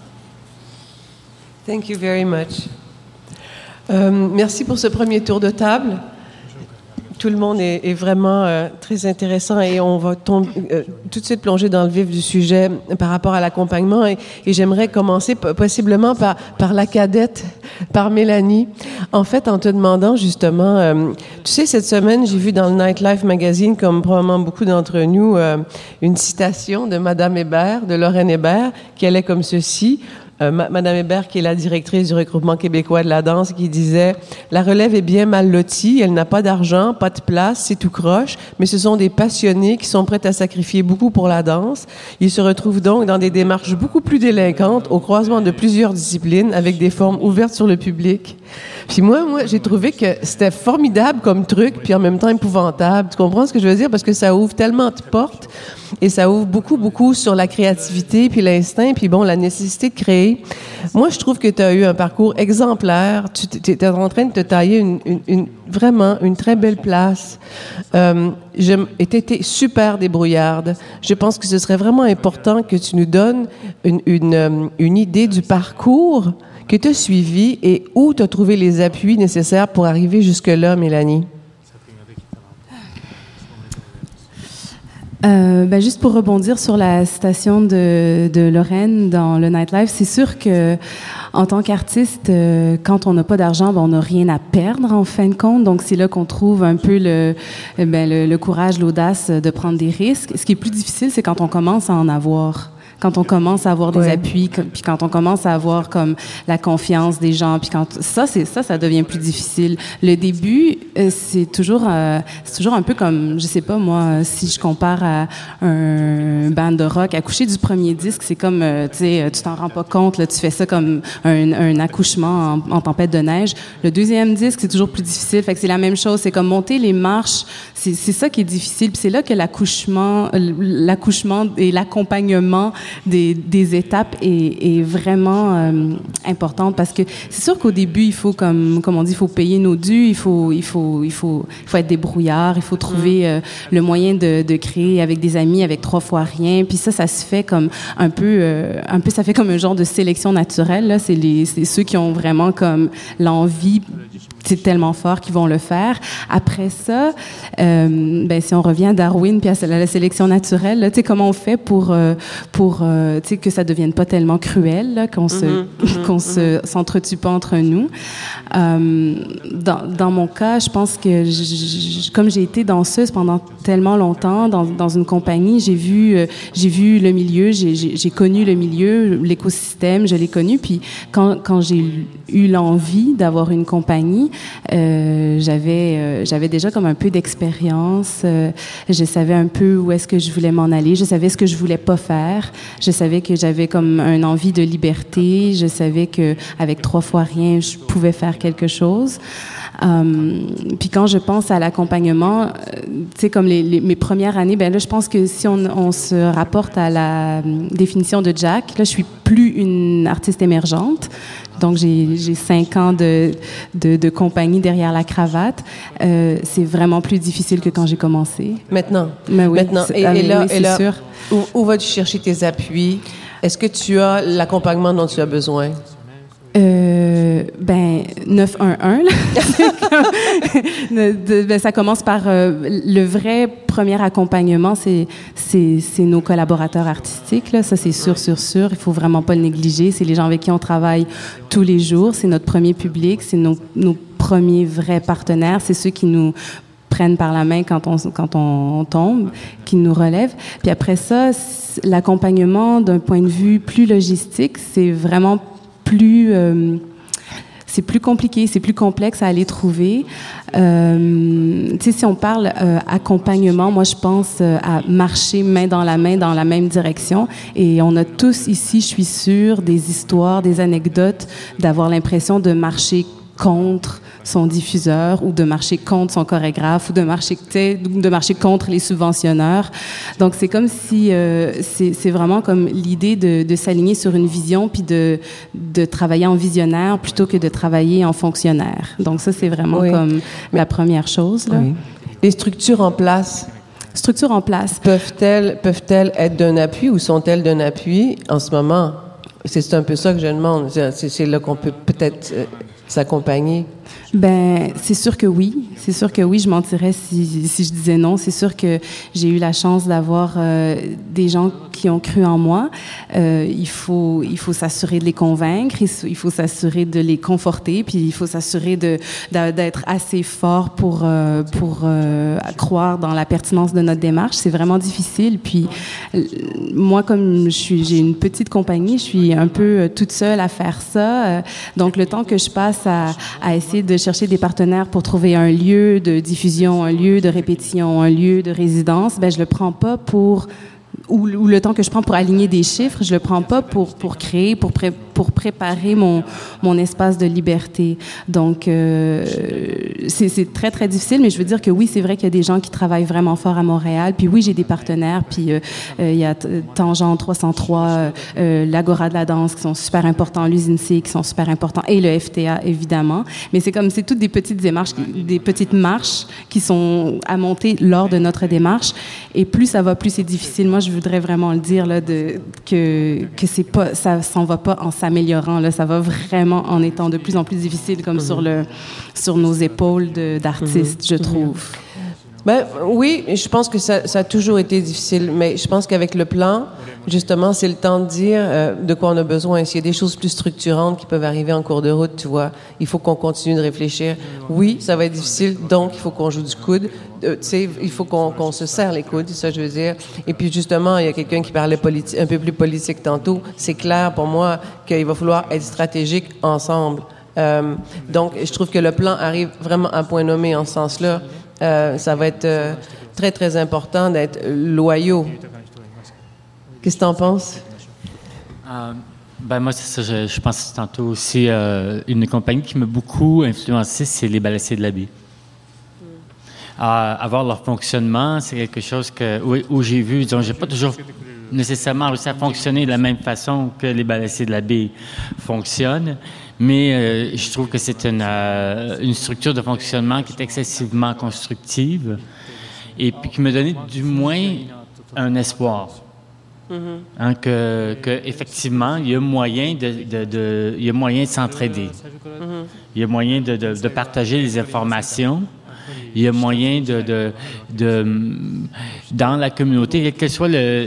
Thank you very much. Euh, merci pour ce premier tour de table. Tout le monde est, est vraiment euh, très intéressant, et on va tomber, euh, tout de suite plonger dans le vif du sujet par rapport à l'accompagnement. Et, et j'aimerais commencer p- possiblement par, par la cadette, par Mélanie. En fait, en te demandant justement, euh, tu sais, cette semaine, j'ai vu dans le Nightlife magazine, comme probablement beaucoup d'entre nous, euh, une citation de Madame Hébert, de Lorraine Hébert, qui allait comme ceci: Euh, ma- Madame Hébert, qui est la directrice du regroupement québécois de la danse, qui disait « La relève est bien mal lotie, elle n'a pas d'argent, pas de place, c'est tout croche, mais ce sont des passionnés qui sont prêts à sacrifier beaucoup pour la danse. Ils se retrouvent donc dans des démarches beaucoup plus délinquantes, au croisement de plusieurs disciplines, avec des formes ouvertes sur le public. » Puis moi, moi, j'ai trouvé que c'était formidable comme truc, puis en même temps épouvantable. Tu comprends ce que je veux dire? Parce que ça ouvre tellement de portes et ça ouvre beaucoup, beaucoup sur la créativité, puis l'instinct, puis bon, la nécessité de créer. Moi, je trouve que tu as eu un parcours exemplaire. Tu es en train de te tailler une, une, une, vraiment une très belle place. Euh, tu étais super débrouillarde. Je pense que ce serait vraiment important que tu nous donnes une, une, une idée du parcours que tu as suivi et où tu as trouvé les appuis nécessaires pour arriver jusque-là, Mélanie? Euh, ben juste pour rebondir sur la citation de, de Lorraine dans le Nightlife, c'est sûr que en tant qu'artiste, euh, quand on n'a pas d'argent, ben on n'a rien à perdre en fin de compte. Donc c'est là qu'on trouve un peu le, ben le, le courage, l'audace de prendre des risques. Ce qui est plus difficile, c'est quand on commence à en avoir. Quand on commence à avoir des ouais. appuis, puis quand on commence à avoir comme la confiance des gens, puis quand ça, c'est ça, ça devient plus difficile. Le début, euh, c'est toujours, euh, c'est toujours un peu comme, je sais pas moi, si je compare à un band de rock, accoucher du premier disque, c'est comme, euh, tu sais, tu t'en rends pas compte, là, tu fais ça comme un, un accouchement en, en tempête de neige. Le deuxième disque, c'est toujours plus difficile. Fait que c'est la même chose, c'est comme monter les marches, c'est, c'est ça qui est difficile. Puis c'est là que l'accouchement, l'accouchement et l'accompagnement Des, des étapes est, est vraiment euh, importante parce que c'est sûr qu'au début il faut comme comme on dit il faut payer nos dus, il faut il faut il faut il faut être débrouillard, il faut trouver euh, le moyen de, de créer avec des amis, avec trois fois rien, puis ça ça se fait comme un peu euh, un peu ça fait comme un genre de sélection naturelle là, c'est les c'est ceux qui ont vraiment comme l'envie, c'est tellement fort qu'ils vont le faire. Après ça, euh, ben si on revient à Darwin puis à la sélection naturelle, tu sais comment on fait pour euh, pour euh, tu sais que ça devienne pas tellement cruel, là, qu'on se mm-hmm, qu'on mm-hmm. se s'entretue pas entre nous. Euh, dans dans mon cas, je pense que je, je, comme j'ai été danseuse pendant tellement longtemps dans dans une compagnie, j'ai vu euh, j'ai vu le milieu, j'ai, j'ai j'ai connu le milieu, l'écosystème, je l'ai connu. Puis quand quand j'ai eu l'envie d'avoir une compagnie, Euh, j'avais euh, j'avais déjà comme un peu d'expérience. Euh, je savais un peu où est-ce que je voulais m'en aller. Je savais ce que je voulais pas faire. Je savais que j'avais comme un envie de liberté. Je savais que avec trois fois rien, je pouvais faire quelque chose. Um, puis quand je pense à l'accompagnement, euh, tu sais, comme les, les, mes premières années, ben là, je pense que si on, on se rapporte à la um, définition de Jack, là, je suis plus une artiste émergente. Donc, j'ai, j'ai cinq ans de, de, de compagnie derrière la cravate. Euh, c'est vraiment plus difficile que quand j'ai commencé. Maintenant. Mais oui, Maintenant. Et, ah, et là, oui, c'est et là sûr. Où, où vas-tu chercher tes appuis? Est-ce que tu as l'accompagnement dont tu as besoin? Euh, ben neuf un un là. de, de, ben, ça commence par euh, le vrai premier accompagnement, c'est c'est c'est nos collaborateurs artistiques là, ça c'est sûr sûr sûr, il faut vraiment pas le négliger, c'est les gens avec qui on travaille tous les jours, c'est notre premier public, c'est nos nos premiers vrais partenaires, c'est ceux qui nous prennent par la main quand on quand on tombe, qui nous relèvent. Puis après ça, l'accompagnement d'un point de vue plus logistique, c'est vraiment plus euh, c'est plus compliqué, c'est plus complexe à aller trouver. Euh, tu sais, si on parle euh, accompagnement, moi je pense euh, à marcher main dans la main dans la même direction. Et on a tous ici, je suis sûre, des histoires, des anecdotes, d'avoir l'impression de marcher contre son diffuseur ou de marcher contre son chorégraphe ou de marcher de marcher contre les subventionneurs. Donc c'est comme si euh, c'est c'est vraiment comme l'idée de de s'aligner sur une vision puis de de travailler en visionnaire plutôt que de travailler en fonctionnaire. Donc ça c'est vraiment oui. comme Mais, la première chose là. Oui. Les structures en place structures en place peuvent-elles peuvent-elles être d'un appui ou sont-elles d'un appui en ce moment? C'est un peu ça que je demande. C'est, c'est là qu'on peut peut-être euh, s'accompagner. Ben, c'est sûr que oui. C'est sûr que oui. Je mentirais si, si je disais non. C'est sûr que j'ai eu la chance d'avoir euh, des gens qui ont cru en moi. Euh, il faut, il faut s'assurer de les convaincre. Il faut s'assurer de les conforter. Puis il faut s'assurer de, de d'être assez fort pour euh, pour euh, croire dans la pertinence de notre démarche. C'est vraiment difficile. Puis euh, moi, comme je suis, j'ai une petite compagnie, je suis un peu euh, toute seule à faire ça. Euh, donc le temps que je passe à, à essayer de chercher des partenaires pour trouver un lieu de diffusion, un lieu de répétition, un lieu de résidence, ben je le prends pas pour ou, ou le temps que je prends pour aligner des chiffres, je le prends pas pour pour créer, pour pré, pour préparer mon mon espace de liberté. Donc euh, c'est c'est très très difficile, mais je veux dire que oui, c'est vrai qu'il y a des gens qui travaillent vraiment fort à Montréal. Puis oui, j'ai des partenaires. Puis euh, euh, il y a Tangent trois cent trois, euh, l'Agora de la danse qui sont super importants, l'Usine C qui sont super importants, et le F T A évidemment. Mais c'est comme c'est toutes des petites démarches, des petites marches qui sont à monter lors de notre démarche. Et plus ça va, plus c'est difficile. Moi, je voudrais vraiment le dire là, de, que que c'est pas, ça s'en va pas en s'améliorant là, ça va vraiment en étant de plus en plus difficile, comme mm-hmm. sur le sur nos épaules de, d'artistes, mm-hmm. je trouve. Ben oui, je pense que ça, ça a toujours été difficile, mais je pense qu'avec le plan, justement, c'est le temps de dire euh, de quoi on a besoin. S'il y a des choses plus structurantes qui peuvent arriver en cours de route, tu vois, il faut qu'on continue de réfléchir. Oui, ça va être difficile, donc il faut qu'on joue du coude. Euh, tu sais, il faut qu'on, qu'on se serre les coudes, c'est ça que je veux dire. Et puis justement, il y a quelqu'un qui parlait politi- un peu plus politique tantôt. C'est clair pour moi qu'il va falloir être stratégique ensemble. Euh, donc, je trouve que le plan arrive vraiment à point nommé en ce sens-là. Euh, ça va être euh, très, très important d'être loyaux. Qu'est-ce que tu en penses? Euh, ben moi, c'est ça. Je, je pense que c'est tantôt aussi euh, une compagnie qui m'a beaucoup influencé, c'est les Balanciers de la Baie. Mm. Euh, avoir leur fonctionnement, c'est quelque chose que, où, où j'ai vu, disons, j'ai pas toujours nécessairement réussi à fonctionner de la même façon que les Balanciers de la Baie fonctionnent. Mais euh, je trouve que c'est une, euh, une structure de fonctionnement qui est excessivement constructive et puis qui me donnait du moins un espoir. Mm-hmm. Hein, que, que effectivement, il y a moyen de, de, de, il y a moyen de s'entraider. Mm-hmm. Il y a moyen de, de, de partager les informations. Il y a moyen de, de, de dans la communauté, quel que soit le,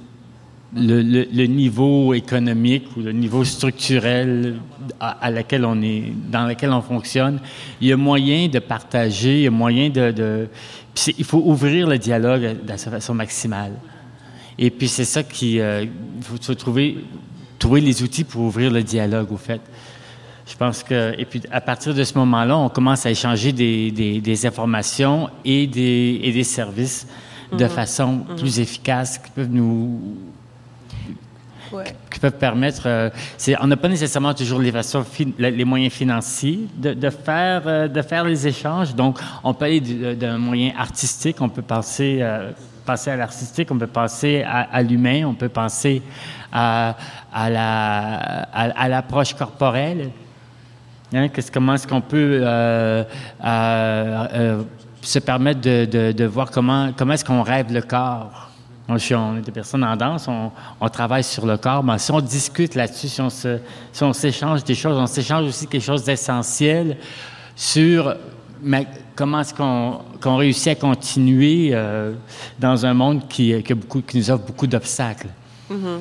le, le, le niveau économique ou le niveau structurel à, à laquelle on est, dans lequel on fonctionne, il y a moyen de partager, il y a moyen de, de puis il faut ouvrir le dialogue de sa façon maximale. Et puis c'est ça qui, euh, il faut, faut trouver, trouver les outils pour ouvrir le dialogue au fait. Je pense que, et puis à partir de ce moment-là, on commence à échanger des, des, des informations et des, et des services mm-hmm. de façon mm-hmm. plus efficace qui peuvent nous, ouais. qui peuvent permettre. Euh, c'est, on n'a pas nécessairement toujours les façons, les moyens financiers de, de faire, euh, de faire les échanges. Donc, on peut aller d'un moyen artistique, on peut penser, euh, penser à l'artistique, on peut penser à, à l'humain, on peut penser à, à la, à, à l'approche corporelle. Hein, comment est-ce qu'on peut euh, euh, euh, se permettre de, de, de voir comment, comment est-ce qu'on rêve le corps? On, on est des personnes en danse, on, on travaille sur le corps, mais si on discute là-dessus, si on, se, si on s'échange des choses, on s'échange aussi quelque chose d'essentiel sur mais, comment est-ce qu'on, qu'on réussit à continuer euh, dans un monde qui, qui, a beaucoup, qui nous offre beaucoup d'obstacles. Mm-hmm.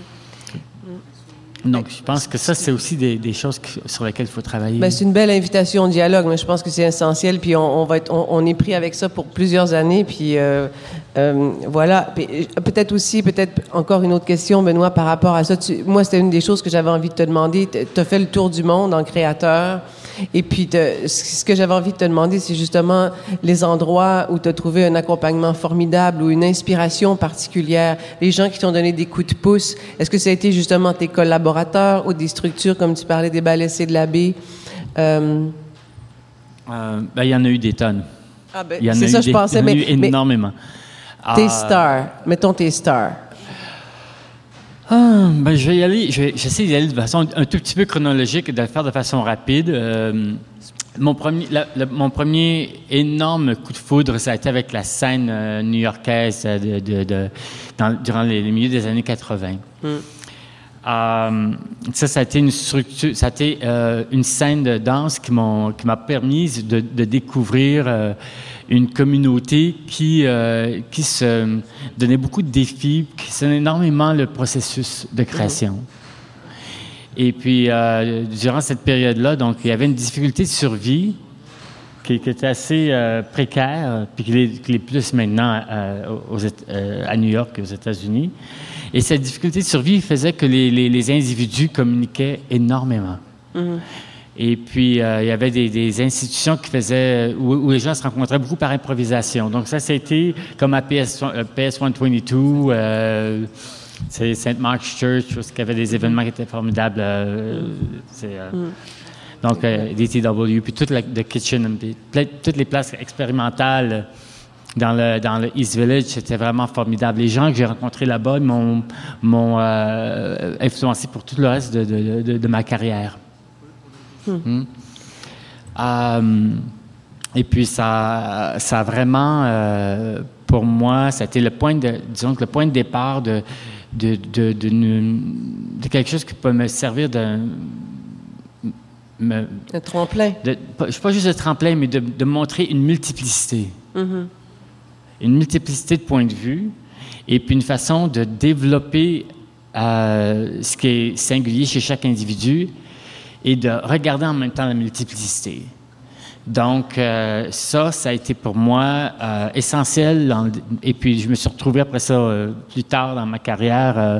Donc, je pense que ça, c'est aussi des, des choses qui, sur lesquelles il faut travailler. Bien, c'est une belle invitation au dialogue, mais je pense que c'est essentiel. Puis on, on va être, on, on est pris avec ça pour plusieurs années. Puis euh, euh, voilà. Puis, peut-être aussi, peut-être encore une autre question, Benoît, par rapport à ça. Tu, moi, c'était une des choses que j'avais envie de te demander. Tu as fait le tour du monde en créateur. Et puis, ce que j'avais envie de te demander, c'est justement les endroits où tu as trouvé un accompagnement formidable ou une inspiration particulière, les gens qui t'ont donné des coups de pouce. Est-ce que ça a été justement tes collaborateurs ou des structures, comme tu parlais des Balanciers de la Baie? Euh... Euh, ben, il y en a eu des tonnes. Ah ben, il y en c'est a ça, eu je des, pensais. Il y en a mais, eu énormément. Mais tes euh... stars, mettons tes stars. Ah, ben je vais y aller. Je vais, j'essaie d'y aller de façon un tout petit peu chronologique et de le faire de façon rapide. Euh, mon premier, la, la, mon premier énorme coup de foudre, ça a été avec la scène euh, new-yorkaise de, de, de, dans, durant les, les milieux des années quatre-vingts. Mm. Euh, ça, ça a été une structure, ça a été euh, une scène de danse qui, m'ont, qui m'a permis de, de découvrir euh, une communauté qui, euh, qui se donnait beaucoup de défis, qui donnait énormément le processus de création. Et puis, euh, durant cette période-là, donc, il y avait une difficulté de survie qui, qui était assez euh, précaire, puis qui l'est, qui l'est plus maintenant euh, aux, euh, à New York et aux États-Unis. Et cette difficulté de survie faisait que les, les, les individus communiquaient énormément. Mm-hmm. Et puis, euh, il y avait des, des institutions qui faisaient, où, où les gens se rencontraient beaucoup par improvisation. Donc, ça, c'était comme à P S, euh, P S cent vingt-deux, euh, c'est Saint Mark's Church, où il y avait des événements qui étaient formidables. Euh, c'est, euh, mm. Donc, euh, D T W, puis toute la the kitchen, toutes les places expérimentales dans le, dans le East Village, c'était vraiment formidable. Les gens que j'ai rencontrés là-bas m'ont, m'ont euh, influencé pour tout le reste de, de, de, de ma carrière. Hmm. Hmm. Euh, et puis, ça, ça a vraiment, euh, pour moi, ça a été le point de, disons que le point de départ de, de, de, de, de, de quelque chose qui peut me servir de... Me, un tremplin. De, pas, pas juste de tremplin, mais de, de montrer une multiplicité. Mm-hmm. Une multiplicité de points de vue et puis une façon de développer euh, ce qui est singulier chez chaque individu et de regarder en même temps la multiplicité. Donc, euh, ça, ça a été pour moi euh, essentiel. Dans, et puis, je me suis retrouvé après ça, euh, plus tard dans ma carrière, euh,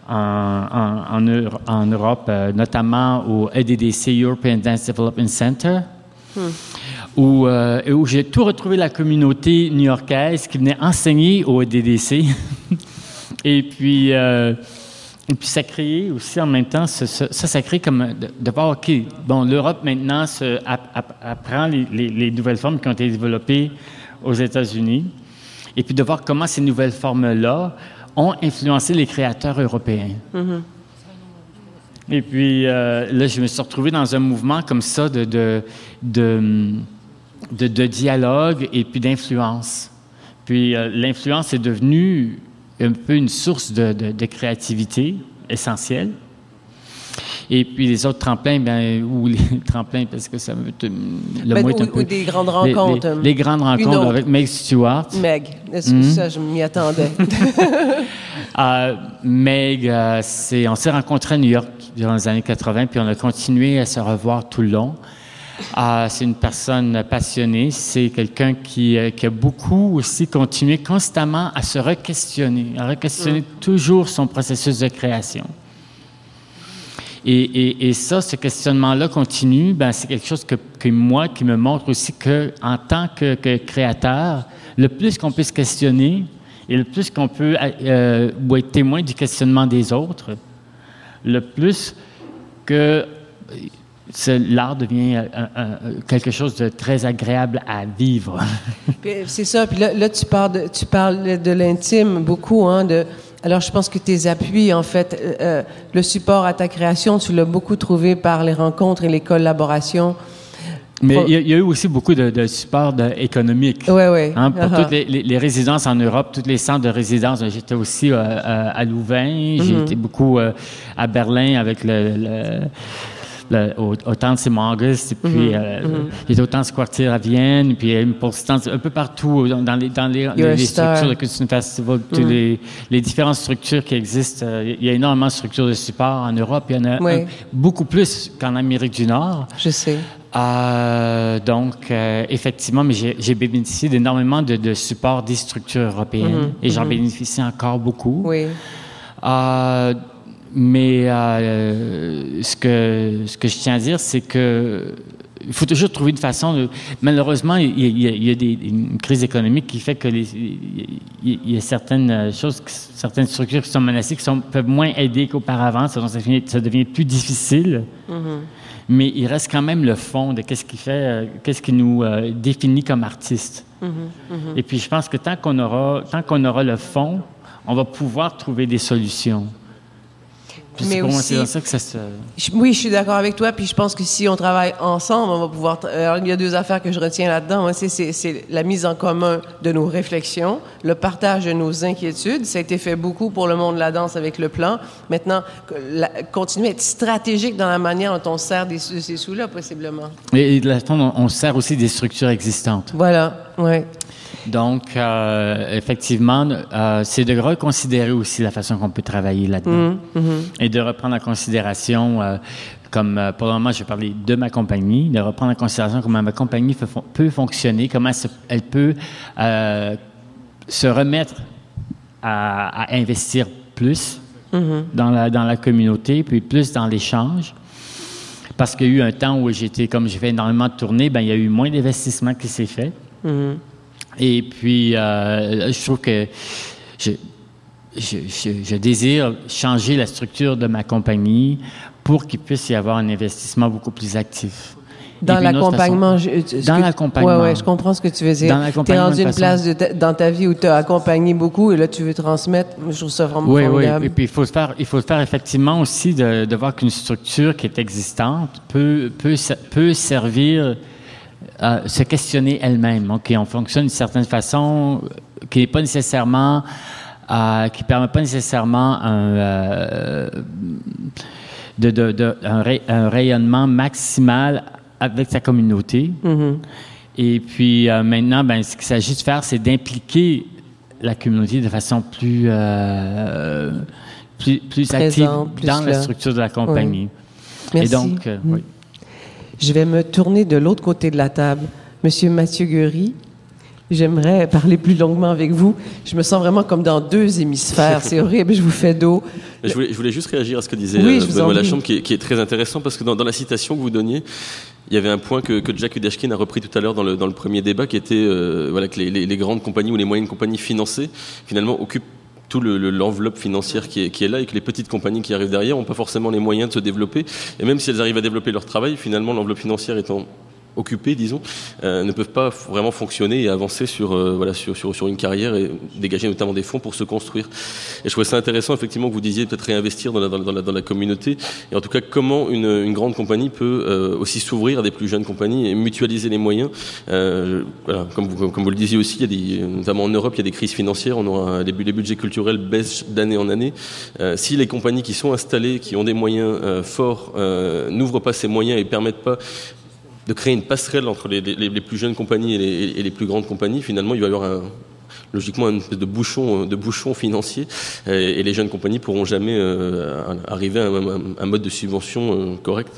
en, en, en, en Europe, euh, notamment au E D D C, European Dance Development Center, hmm. où, euh, où j'ai tout retrouvé la communauté new-yorkaise qui venait enseigner au E D D C. et puis... Euh, Et puis, ça crée aussi en même temps, ça, ça, ça crée comme de, de voir, OK, bon, l'Europe maintenant se, app, app, apprend les, les, les nouvelles formes qui ont été développées aux États-Unis, et puis de voir comment ces nouvelles formes-là ont influencé les créateurs européens. Mm-hmm. Et puis, euh, là, je me suis retrouvé dans un mouvement comme ça de, de, de, de, de dialogue et puis d'influence. Puis, euh, l'influence est devenue un peu une source de, de, de créativité essentielle. Et puis les autres tremplins, bien, ou les tremplins, parce que ça me... Le ben, mot est un ou, peu... Ou des grandes rencontres. Les, les, les grandes rencontres avec Meg Stewart. Meg, est-ce que mm-hmm. ça, je m'y attendais. euh, Meg, euh, c'est, on s'est rencontrés à New York durant les années quatre-vingt, puis on a continué à se revoir tout le long. Euh, c'est une personne passionnée, c'est quelqu'un qui, euh, qui a beaucoup aussi continué constamment à se re-questionner, à re-questionner mm. toujours son processus de création. Et, et, et ça, ce questionnement-là continue, ben, c'est quelque chose que, que moi, qui me montre aussi qu'en tant que, que créateur, le plus qu'on peut se questionner et le plus qu'on peut euh, ou être témoin du questionnement des autres, le plus que... l'art devient euh, euh, quelque chose de très agréable à vivre. C'est ça. Puis là, là tu, parles de, tu parles de l'intime beaucoup. Hein, de, alors, je pense que tes appuis, en fait, euh, le support à ta création, tu l'as beaucoup trouvé par les rencontres et les collaborations. Mais il y, y a eu aussi beaucoup de, de support de, économique. Oui, oui. Hein, pour uh-huh. toutes les, les, les résidences en Europe, tous les centres de résidence. J'étais aussi euh, à Louvain, mm-hmm. j'ai été beaucoup euh, à Berlin avec le... le Le, au, au temps de Simon August, et puis mm-hmm. euh, mm-hmm. il était au temps de Quartier à Vienne, puis pour un peu partout dans les, dans les, les, les structures de Christian Festival, mm-hmm. tous les, les différentes structures qui existent. Euh, il y a énormément de structures de support en Europe. Il y en a oui. un, beaucoup plus qu'en Amérique du Nord. Je sais. Euh, donc, euh, effectivement, mais j'ai, j'ai bénéficié d'énormément de, de support des structures européennes mm-hmm. et j'en mm-hmm. bénéficie encore beaucoup. Oui. Euh, Mais euh, ce, que, ce que je tiens à dire, c'est que il faut toujours trouver une façon de... Malheureusement, il y a, il y a des, une crise économique qui fait que les, il y a certaines choses, certaines structures qui sont menacées, qui sont, peuvent moins aider qu'auparavant. Ça, ça, devient, ça devient plus difficile. Mm-hmm. Mais il reste quand même le fond de qu'est-ce qui fait, qu'est-ce qui nous euh, définit comme artistes. Mm-hmm. Mm-hmm. Et puis, je pense que tant qu'on aura, tant qu'on aura le fond, on va pouvoir trouver des solutions. Puis Mais c'est pour moi, aussi- c'est dans ça que ça se... Je- Oui, je suis d'accord avec toi, puis je pense que si on travaille ensemble, on va pouvoir... tra- Alors, il y a deux affaires que je retiens là-dedans. Moi, c'est, c'est, c'est la mise en commun de nos réflexions, le partage de nos inquiétudes. Ça a été fait beaucoup pour le monde de la danse avec le plan. Maintenant, que la- continuer à être stratégique dans la manière dont on sert des, de ces sous-là, possiblement. Et, et de la façon dont on sert aussi des structures existantes. Voilà, ouais. Donc, euh, effectivement, euh, c'est de reconsidérer aussi la façon qu'on peut travailler là-dedans. Et de reprendre en considération, euh, comme euh, pour le moment, je vais parler de ma compagnie, de reprendre en considération comment ma compagnie fait fon- peut fonctionner, comment se- elle peut euh, se remettre à, à investir plus dans, la, dans la communauté, puis plus dans l'échange. Parce qu'il y a eu un temps où j'étais, comme j'ai fait énormément de tournées, ben, il y a eu moins d'investissement qui s'est fait. Et puis, euh, je trouve que je, je, je, je désire changer la structure de ma compagnie pour qu'il puisse y avoir un investissement beaucoup plus actif. Dans Et puis, une autre l'accompagnement. façon- je- ce Dans que- l'accompagnement. Ouais, ouais, je comprends ce que tu veux dire. Dans Tu es l'accompagnement rendu de une façon- place de ta- dans ta vie où tu as accompagné beaucoup et là, tu veux transmettre. Je trouve ça vraiment Oui, oui. formidable. Et puis, il faut se faire, il faut se faire effectivement aussi de, de voir qu'une structure qui est existante peut, peut, se- peut servir à se questionner elle-même. OK, on fonctionne d'une certaine façon euh, qui n'est pas nécessairement, euh, qui permet pas nécessairement un, euh, de, de, de- un, ray- un rayonnement maximal avec sa communauté. Et puis euh, maintenant, ben, ce qu'il s'agit de faire, c'est d'impliquer la communauté de façon plus, euh, plus, plus active Présente, plus dans la là. structure de la compagnie. Merci. Et donc, euh, oui. Je vais me tourner de l'autre côté de la table. Monsieur Mathieu Guéry, j'aimerais parler plus longuement avec vous. Je me sens vraiment comme dans deux hémisphères. C'est horrible, je vous fais dos. Je voulais, je voulais juste réagir à ce que disait Oui, euh, je vous en Benoît prie. Lachambre, qui est, qui est très intéressant, parce que dans, dans la citation que vous donniez, il y avait un point que, que Jack Udashkin a repris tout à l'heure dans le, dans le premier débat, qui était euh, voilà, que les, les, les grandes compagnies ou les moyennes compagnies financées, finalement, occupent tout le, le- l'enveloppe financière qui est, qui est là, et que les petites compagnies qui arrivent derrière n'ont pas forcément les moyens de se développer. Et même si elles arrivent à développer leur travail, finalement, l'enveloppe financière étant occupés, disons, euh, ne peuvent pas f- vraiment fonctionner et avancer sur, euh, voilà, sur, sur, sur une carrière et dégager notamment des fonds pour se construire. Et je trouvais ça intéressant, effectivement, que vous disiez peut-être réinvestir dans la, dans la, dans la, dans la communauté. Et en tout cas, comment une, une grande compagnie peut euh, aussi s'ouvrir à des plus jeunes compagnies et mutualiser les moyens. Euh, voilà, comme, vous, comme vous le disiez aussi, il y a des, notamment en Europe, il y a des crises financières. On aura, les, bu- les budgets culturels baissent d'année en année. Euh, si les compagnies qui sont installées, qui ont des moyens euh, forts, euh, n'ouvrent pas ces moyens et permettent pas de créer une passerelle entre les, les, les plus jeunes compagnies et les, et les plus grandes compagnies, finalement, il va y avoir un, logiquement une espèce de bouchon, de bouchon financier, et, et les jeunes compagnies pourront jamais euh, arriver à un, un- un mode de subvention euh, correct.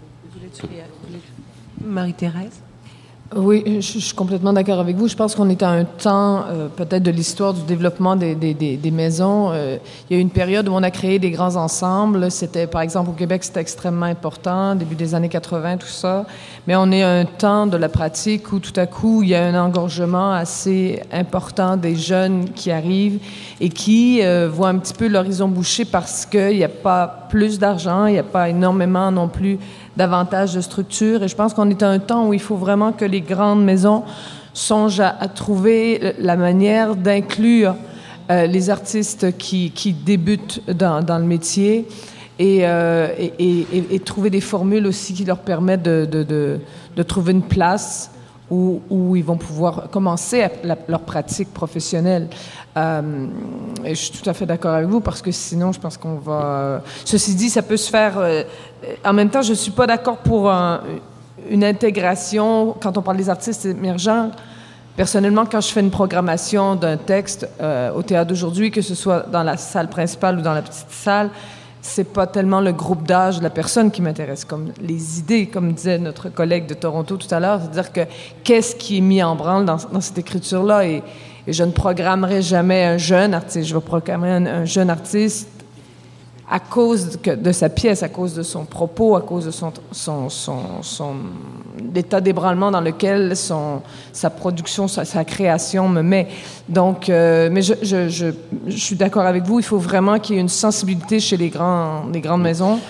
Marie-Thérèse? Oui, je, je suis complètement d'accord avec vous. Je pense qu'on est à un temps, euh, peut-être, de l'histoire du développement des, des, des, des maisons. Euh, il y a eu une période où on a créé des grands ensembles. C'était, par exemple, au Québec, c'était extrêmement important, début des années quatre-vingt, tout ça. Mais on est à un temps de la pratique où, tout à coup, il y a un engorgement assez important des jeunes qui arrivent et qui euh, voient un petit peu l'horizon bouché parce qu'il n'y a pas plus d'argent, il n'y a pas énormément non plus davantage de structure. Et je pense qu'on est à un temps où il faut vraiment que les grandes maisons songent à, à trouver la manière d'inclure euh, les artistes qui, qui débutent dans, dans le métier et, euh, et, et, et, et trouver des formules aussi qui leur permettent de, de, de, de trouver une place où, où ils vont pouvoir commencer à, la, leur pratique professionnelle. Euh, et je suis tout à fait d'accord avec vous parce que sinon, je pense qu'on va... Euh, ceci dit, ça peut se faire... Euh, en même temps, je ne suis pas d'accord pour un, une intégration quand on parle des artistes émergents. Personnellement, quand je fais une programmation d'un texte euh, au théâtre d'aujourd'hui, que ce soit dans la salle principale ou dans la petite salle, c'est pas tellement le groupe d'âge de la personne qui m'intéresse, comme les idées, comme disait notre collègue de Toronto tout à l'heure, c'est-à-dire que qu'est-ce qui est mis en branle dans, dans cette écriture-là, et, et je ne programmerai jamais un jeune artiste, je vais programmer un, un jeune artiste à cause de, de sa pièce, à cause de son propos, à cause de son, son, son, son l'état d'ébranlement dans lequel son, sa production, sa, sa création me met. Donc, euh, mais je, je, je, je suis d'accord avec vous, il faut vraiment qu'il y ait une sensibilité chez les, grands, les grandes maisons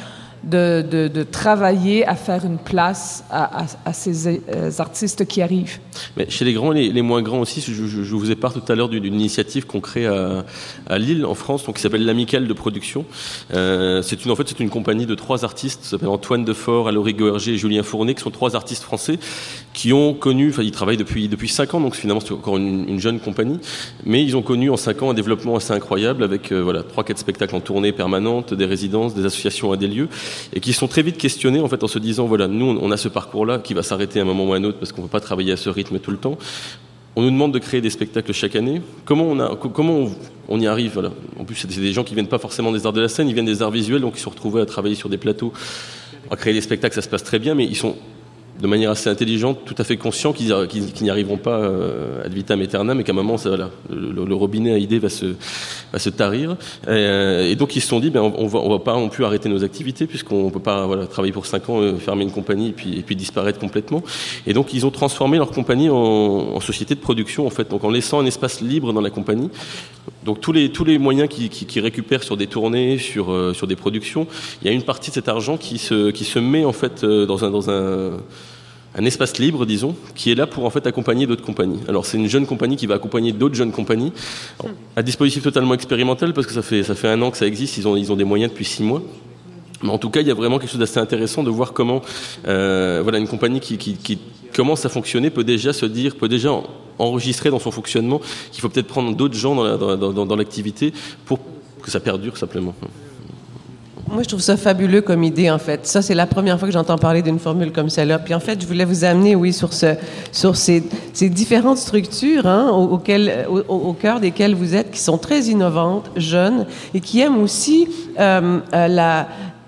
de, de, de travailler à faire une place à, à, à ces euh, artistes qui arrivent. Mais chez les grands et les, les moins grands aussi, je, je, je vous ai parlé tout à l'heure d'une, d'une initiative qu'on crée à, à Lille, en France, donc, qui s'appelle l'Amicale de Production. Euh, c'est une, en fait, c'est une compagnie de trois artistes, qui s'appellent Antoine Defort, Alory Goerger et Julien Fournet, qui sont trois artistes français qui ont connu, enfin, ils travaillent depuis, depuis cinq ans, donc finalement, c'est encore une, une jeune compagnie, mais ils ont connu en cinq ans un développement assez incroyable avec, euh, voilà, trois, quatre spectacles en tournée permanente, des résidences, des associations à des lieux, et qui sont très vite questionnés, en fait, en se disant, voilà, nous, on a ce parcours-là qui va s'arrêter à un moment ou à un autre parce qu'on ne peut pas travailler à ce rythme tout le temps. On nous demande de créer des spectacles chaque année. Comment on, a, comment on, on y arrive, voilà. En plus, c'est des gens qui viennent pas forcément des arts de la scène, ils viennent des arts visuels, donc ils se sont retrouvés à travailler sur des plateaux, à créer des spectacles, ça se passe très bien, mais ils sont de manière assez intelligente, tout à fait conscients qu'ils, qu'ils, qu'ils n'y arriveront pas euh, ad vitam aeternam, et qu'à un moment, ça, voilà, le, le robinet à idées va se, va se tarir. Et, et donc, ils se sont dit, ben, on va, on va pas non plus arrêter nos activités, puisqu'on peut pas, voilà, travailler pour cinq ans, euh, fermer une compagnie, et puis, et puis disparaître complètement. Et donc, ils ont transformé leur compagnie en, en société de production, en fait, donc en laissant un espace libre dans la compagnie. Donc, tous les, tous les moyens qu'ils qui, qui récupèrent sur des tournées, sur, euh, sur des productions, il y a une partie de cet argent qui se, qui se met, en fait, euh, dans un, dans un, un espace libre, disons, qui est là pour en fait accompagner d'autres compagnies. Alors c'est une jeune compagnie qui va accompagner d'autres jeunes compagnies. Alors, un dispositif totalement expérimental parce que ça fait ça fait un an que ça existe. Ils ont ils ont des moyens depuis six mois. Mais en tout cas, il y a vraiment quelque chose d'assez intéressant de voir comment euh, voilà une compagnie qui, qui qui commence à fonctionner peut déjà se dire peut déjà enregistrer dans son fonctionnement qu'il faut peut-être prendre d'autres gens dans la, dans, dans, dans l'activité pour que ça perdure simplement. Moi, je trouve ça fabuleux comme idée, en fait. Ça, c'est la première fois que j'entends parler d'une formule comme celle-là. Puis, en fait, je voulais vous amener, oui, sur, ce, sur ces, ces différentes structures hein, auxquelles, au, au cœur desquelles vous êtes, qui sont très innovantes, jeunes, et qui aiment aussi euh, euh, la...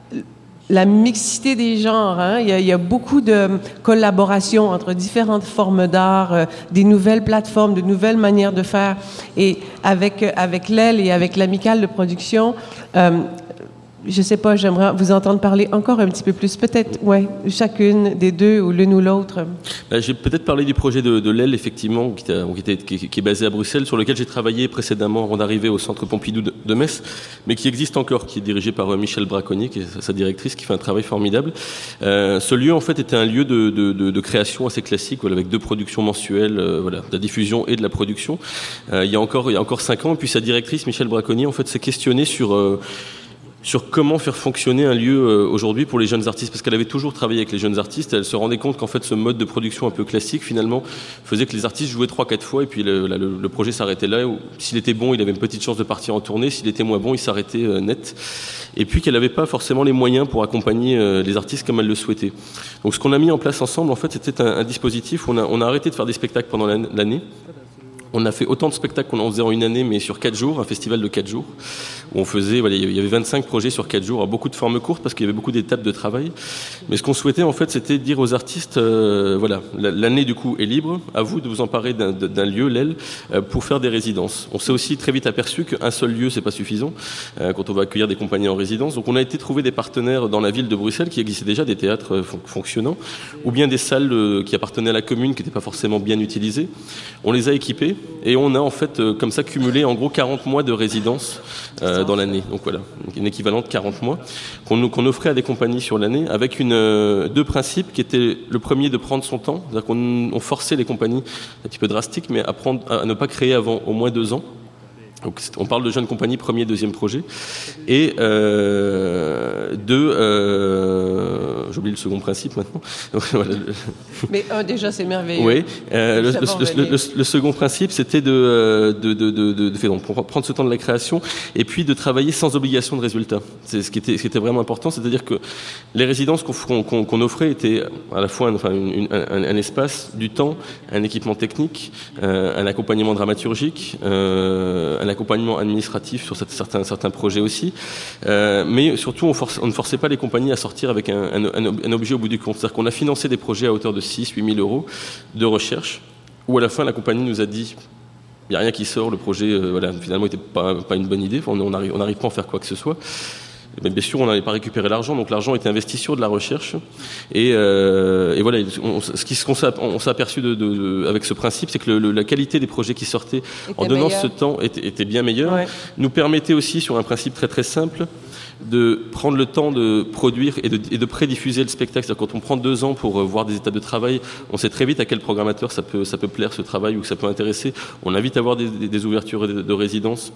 la mixité des genres. Hein. Il y a, il y a beaucoup de collaboration entre différentes formes d'art, euh, des nouvelles plateformes, de nouvelles manières de faire. Et avec, avec l'Aile et avec l'Amicale de Production, euh, je sais pas, j'aimerais vous entendre parler encore un petit peu plus. Peut-être, ouais, chacune des deux ou l'une ou l'autre. Ben, j'ai peut-être parlé du projet de, de l'Aile, effectivement, qui, était, qui, qui est basé à Bruxelles, sur lequel j'ai travaillé précédemment avant d'arriver au Centre Pompidou de, de Metz, mais qui existe encore, qui est dirigé par euh, Michel Braconnier, qui est sa directrice, qui fait un travail formidable. Euh, ce lieu, en fait, était un lieu de, de, de, de création assez classique, voilà, avec deux productions mensuelles, euh, voilà, de la diffusion et de la production. Euh, il y a encore, il y a encore cinq ans, et puis sa directrice, Michel Braconnier, en fait, s'est questionnée sur euh, sur comment faire fonctionner un lieu euh, aujourd'hui pour les jeunes artistes, parce qu'elle avait toujours travaillé avec les jeunes artistes, et elle se rendait compte qu'en fait ce mode de production un peu classique finalement faisait que les artistes jouaient trois quatre fois et puis le, le, le projet s'arrêtait là. Où, s'il était bon, il avait une petite chance de partir en tournée, s'il était moins bon, il s'arrêtait euh, net, et puis qu'elle n'avait pas forcément les moyens pour accompagner euh, les artistes comme elle le souhaitait. Donc ce qu'on a mis en place ensemble, en fait, c'était un, un dispositif où on a, on a arrêté de faire des spectacles pendant l'année. On a fait autant de spectacles qu'on en faisait en une année, mais sur quatre jours, un festival de quatre jours, où on faisait, voilà, il y avait vingt-cinq projets sur quatre jours, alors beaucoup de formes courtes parce qu'il y avait beaucoup d'étapes de travail. Mais ce qu'on souhaitait, en fait, c'était dire aux artistes, euh, voilà, l'année du coup est libre, à vous de vous emparer d'un, d'un lieu, l'Aile, euh, pour faire des résidences. On s'est aussi très vite aperçu qu'un seul lieu, c'est pas suffisant euh, quand on va accueillir des compagnies en résidence. Donc on a été trouver des partenaires dans la ville de Bruxelles qui existaient déjà, des théâtres euh, fon- fonctionnants, ou bien des salles euh, qui appartenaient à la commune qui n'étaient pas forcément bien utilisées. On les a équipées. Et on a en fait euh, comme ça cumulé en gros quarante mois de résidence euh, dans l'année. Donc voilà, une équivalent de quarante mois qu'on, qu'on offrait à des compagnies sur l'année avec une, euh, deux principes qui étaient le premier de prendre son temps, c'est-à-dire qu'on on forçait les compagnies, un petit peu drastique, mais à, prendre, à ne pas créer avant au moins deux ans. Donc, on parle de jeunes compagnies, premier, deuxième projet. Et euh, deux, euh, j'oublie le second principe maintenant. Voilà. Mais un, déjà, c'est merveilleux. Oui. Euh, le, le, le, le, le second principe, c'était de, de, de, de, de, de faire, donc, prendre ce temps de la création et puis de travailler sans obligation de résultat. C'est ce qui était, ce qui était vraiment important, c'est-à-dire que les résidences qu'on, qu'on, qu'on offrait étaient à la fois enfin, une, une, un, un espace, du temps, un équipement technique, euh, un accompagnement dramaturgique, euh, un accompagnement administratif sur certains, certains projets aussi, euh, mais surtout on, force, on ne forçait pas les compagnies à sortir avec un, un, un, un objet au bout du compte. C'est-à-dire qu'on a financé des projets à hauteur de six à huit mille euros de recherche, où à la fin la compagnie nous a dit il n'y a rien qui sort, le projet euh, voilà, finalement n'était pas, pas une bonne idée, on n'arrive on n'arrive pas à en faire quoi que ce soit. ben, bien sûr, on n'allait pas récupérer l'argent, donc l'argent était investi sur de la recherche. Et, euh, et voilà, on, ce qui, ce qu'on s'est, on s'est aperçu de, de, de, avec ce principe, c'est que le, le, la qualité des projets qui sortaient était en donnant meilleur. ce temps était, était bien meilleure. Ouais. Nous permettait aussi, sur un principe très très simple, de prendre le temps de produire et de, et de prédiffuser le spectacle. C'est-à-dire quand on prend deux ans pour voir des étapes de travail, on sait très vite à quel programmateur ça peut, ça peut plaire ce travail ou que ça peut intéresser. On invite à avoir des, des, des ouvertures de, de résidence.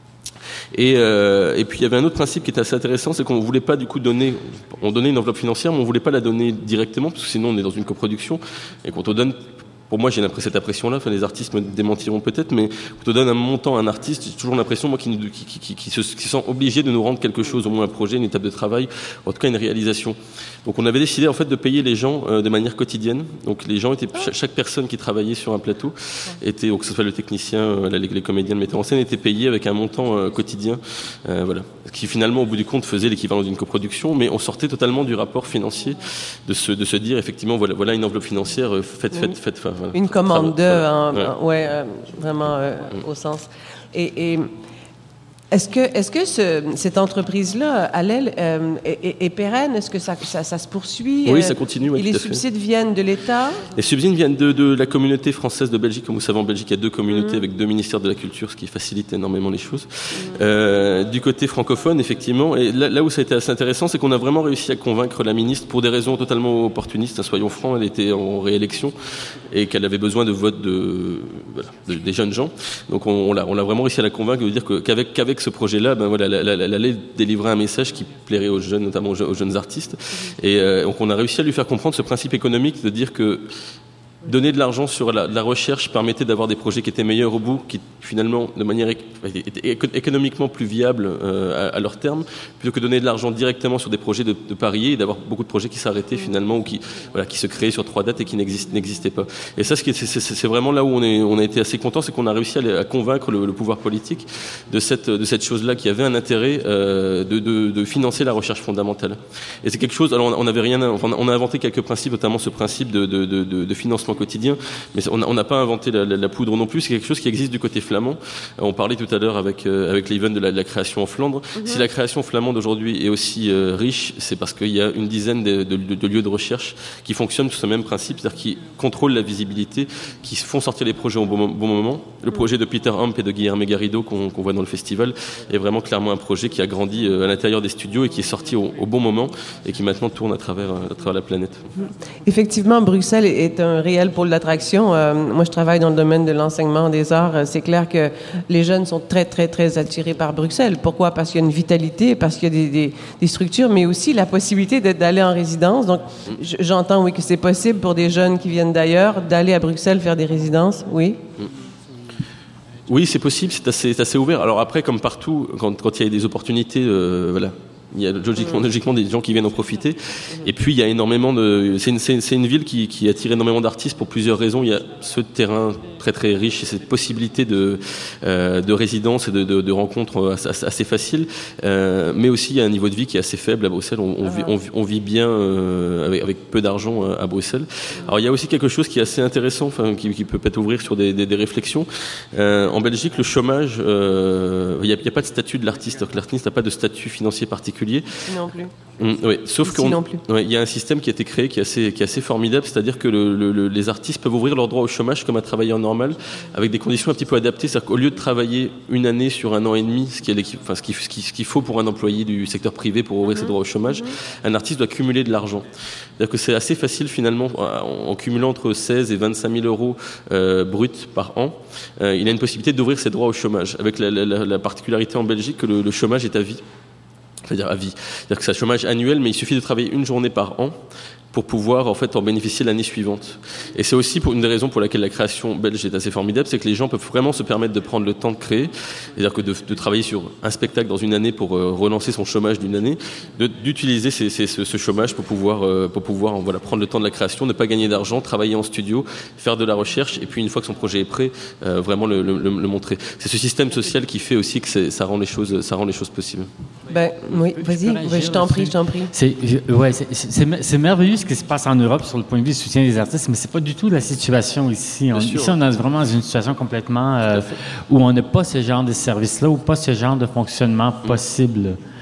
Et, euh, et puis il y avait un autre principe qui était assez intéressant, c'est qu'on ne voulait pas du coup donner, on donnait une enveloppe financière, mais on ne voulait pas la donner directement, parce que sinon on est dans une coproduction, et quand on donne... Pour moi, j'ai cette impression-là, enfin, les artistes me démentiront peut-être, mais quand on donne un montant à un artiste, j'ai toujours l'impression, moi, qu'ils qui, qui, qui, qui, se, qui sont obligés de nous rendre quelque chose, au moins un projet, une étape de travail, en tout cas une réalisation. Donc on avait décidé en fait de payer les gens euh, de manière quotidienne. Donc les gens étaient, chaque, chaque personne qui travaillait sur un plateau, était, que ce soit le technicien, euh, les, les comédiens, le metteur en scène, était payé avec un montant euh, quotidien, euh, voilà, qui finalement, au bout du compte, faisait l'équivalent d'une coproduction, mais on sortait totalement du rapport financier, de se, de se dire effectivement, voilà, voilà une enveloppe financière, euh, faites, faites, faites, faites. Voilà. Une commande de, hein, ouais, ouais euh, vraiment euh, mm. au sens. Et, et est-ce que, est-ce que ce, cette entreprise-là, Allèle, euh, est, est, est pérenne? Est-ce que ça, ça, ça se poursuit? Oui, ça continue. Oui, et les subsides viennent de l'État? Les subsides viennent de, de la communauté française de Belgique. Comme vous savez, en Belgique, il y a deux communautés mmh. avec deux ministères de la Culture, ce qui facilite énormément les choses. Mmh. Euh, du côté francophone, effectivement, et là, là où ça a été assez intéressant, c'est qu'on a vraiment réussi à convaincre la ministre pour des raisons totalement opportunistes. Hein, soyons francs, elle était en réélection et qu'elle avait besoin de vote de, voilà, de, des jeunes gens. Donc on, on, l'a, on l'a vraiment réussi à la convaincre de dire que, qu'avec, qu'avec ce projet-là, ben voilà, elle allait délivrer un message qui plairait aux jeunes, notamment aux jeunes artistes. Et euh, donc on a réussi à lui faire comprendre ce principe économique de dire que donner de l'argent sur la, la recherche permettait d'avoir des projets qui étaient meilleurs au bout, qui finalement, de manière éco- économiquement plus viable euh, à, à leur terme, plutôt que donner de l'argent directement sur des projets de, de parier et d'avoir beaucoup de projets qui s'arrêtaient finalement ou qui, voilà, qui se créaient sur trois dates et qui n'exist, n'existaient pas. Et ça, ce qui est, c'est, c'est, c'est vraiment là où on, est, on a été assez content, c'est qu'on a réussi à, à convaincre le, le pouvoir politique de cette, de cette chose-là qui avait un intérêt euh, de, de, de financer la recherche fondamentale. Et c'est quelque chose. Alors, on avait rien, enfin, on a inventé quelques principes, notamment ce principe de, de, de, de, de financement quotidien, mais on n'a pas inventé la, la, la poudre non plus, c'est quelque chose qui existe du côté flamand. On parlait tout à l'heure avec, euh, avec Leven de la, de la création en Flandre. Mm-hmm. Si la création flamande aujourd'hui est aussi euh, riche, c'est parce qu'il y a une dizaine de, de, de, de lieux de recherche qui fonctionnent sur ce même principe, c'est-à-dire qui contrôlent la visibilité, qui font sortir les projets au bon, bon moment. Le projet de Peter Hamp et de Guilherme Garrido qu'on, qu'on voit dans le festival est vraiment clairement un projet qui a grandi euh, à l'intérieur des studios et qui est sorti au, au bon moment et qui maintenant tourne à travers, à travers la planète. Effectivement, Bruxelles est un réel pôle d'attraction. Euh, moi, je travaille dans le domaine de l'enseignement des arts. C'est clair que les jeunes sont très, très, très attirés par Bruxelles. Pourquoi? Parce qu'il y a une vitalité, parce qu'il y a des, des, des structures, mais aussi la possibilité de, d'aller en résidence. Donc, j'entends, oui, que c'est possible pour des jeunes qui viennent d'ailleurs d'aller à Bruxelles faire des résidences, oui? Oui, c'est possible, c'est assez, c'est assez ouvert. Alors après, comme partout, quand, quand il y a des opportunités, euh, voilà, il y a logiquement, logiquement des gens qui viennent en profiter. Et puis il y a énormément de. C'est une, c'est, c'est une ville qui, qui attire énormément d'artistes pour plusieurs raisons. Il y a ce terrain très très riche et cette possibilité de euh, de résidence et de, de, de rencontres assez, assez faciles. Euh, mais aussi il y a un niveau de vie qui est assez faible à Bruxelles. On, on, vit, on, on vit bien euh, avec, avec peu d'argent à Bruxelles. Alors il y a aussi quelque chose qui est assez intéressant, enfin qui, qui peut peut-être ouvrir sur des, des, des réflexions. Euh, en Belgique, le chômage, euh, il n'y a, a pas de statut de l'artiste. Donc l'artiste n'a pas de statut financier particulier. Non plus. Mmh, oui, sauf qu'il ouais, y a un système qui a été créé qui est assez, qui est assez formidable, c'est-à-dire que le, le, les artistes peuvent ouvrir leur droit au chômage comme un travailleur normal, avec des conditions un petit peu adaptées, c'est-à-dire qu'au lieu de travailler une année sur un an et demi, ce, qui est enfin, ce, qui, ce, qui, ce qu'il faut pour un employé du secteur privé pour ouvrir mmh. ses droits au chômage, mmh. un artiste doit cumuler de l'argent. C'est-à-dire que c'est assez facile finalement, en, en cumulant entre seize et vingt-cinq mille euros euh, bruts par an, euh, il a une possibilité d'ouvrir ses droits au chômage, avec la, la, la particularité en Belgique que le, le chômage est à vie. C'est-à-dire à vie. C'est-à-dire que c'est un chômage annuel, mais il suffit de travailler une journée par an pour pouvoir en fait en bénéficier l'année suivante. Et c'est aussi pour une des raisons pour laquelle la création belge est assez formidable, c'est que les gens peuvent vraiment se permettre de prendre le temps de créer, c'est-à-dire que de, de travailler sur un spectacle dans une année pour euh, relancer son chômage d'une année, de, d'utiliser ces, ces, ce, ce chômage pour pouvoir, euh, pour pouvoir voilà, prendre le temps de la création, ne pas gagner d'argent, travailler en studio, faire de la recherche, et puis une fois que son projet est prêt, euh, vraiment le, le, le montrer. C'est ce système social qui fait aussi que ça rend les choses, ça rend les choses possibles. Ben oui, vas-y, ouais, je t'en prie, je t'en prie. C'est, ouais, c'est, c'est, c'est merveilleux ce qui se passe en Europe sur le point de vue du soutien des artistes, mais c'est pas du tout la situation ici. On, ici, on est vraiment dans une situation complètement euh, où on n'a pas ce genre de service-là ou pas ce genre de fonctionnement possible.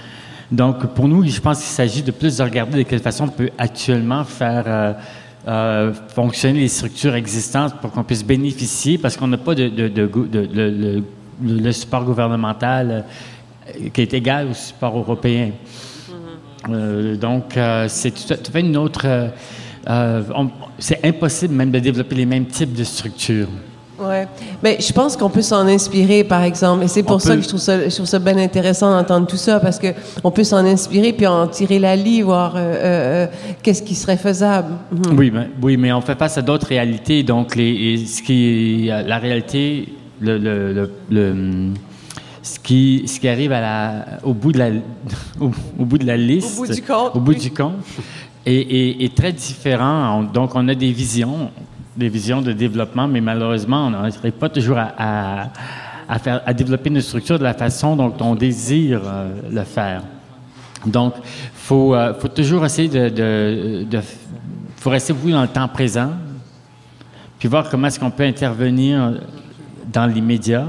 Donc, pour nous, je pense qu'il s'agit de plus de regarder de quelle façon on peut actuellement faire euh, euh, fonctionner les structures existantes pour qu'on puisse bénéficier, parce qu'on n'a pas de, de, de, de, de, de le, le support gouvernemental euh, qui est égal au support européen. Mm-hmm. Euh, donc, euh, c'est tout à fait une autre... Euh, euh, on, c'est impossible même de développer les mêmes types de structures. Ouais, mais je pense qu'on peut s'en inspirer, par exemple, et c'est pour on ça peut... que je trouve ça, je trouve ça bien intéressant d'entendre tout ça, parce que on peut s'en inspirer puis en tirer la lie, voir euh, euh, qu'est-ce qui serait faisable. Mmh. Oui, mais oui, mais on fait face à d'autres réalités, donc les, ce qui, la réalité, le, le, le, le ce qui, ce qui arrive à la, au bout de la, au, au bout de la liste, au bout du compte, au bout oui. du compte, est, est, est très différent. On, donc, on a des visions. des visions de développement, mais malheureusement, on n'arrive pas toujours à, à, à, faire, à développer une structure de la façon dont on désire euh, le faire. Donc, il faut, euh, faut toujours essayer de... de, de faut rester beaucoup dans le temps présent, puis voir comment est-ce qu'on peut intervenir dans l'immédiat,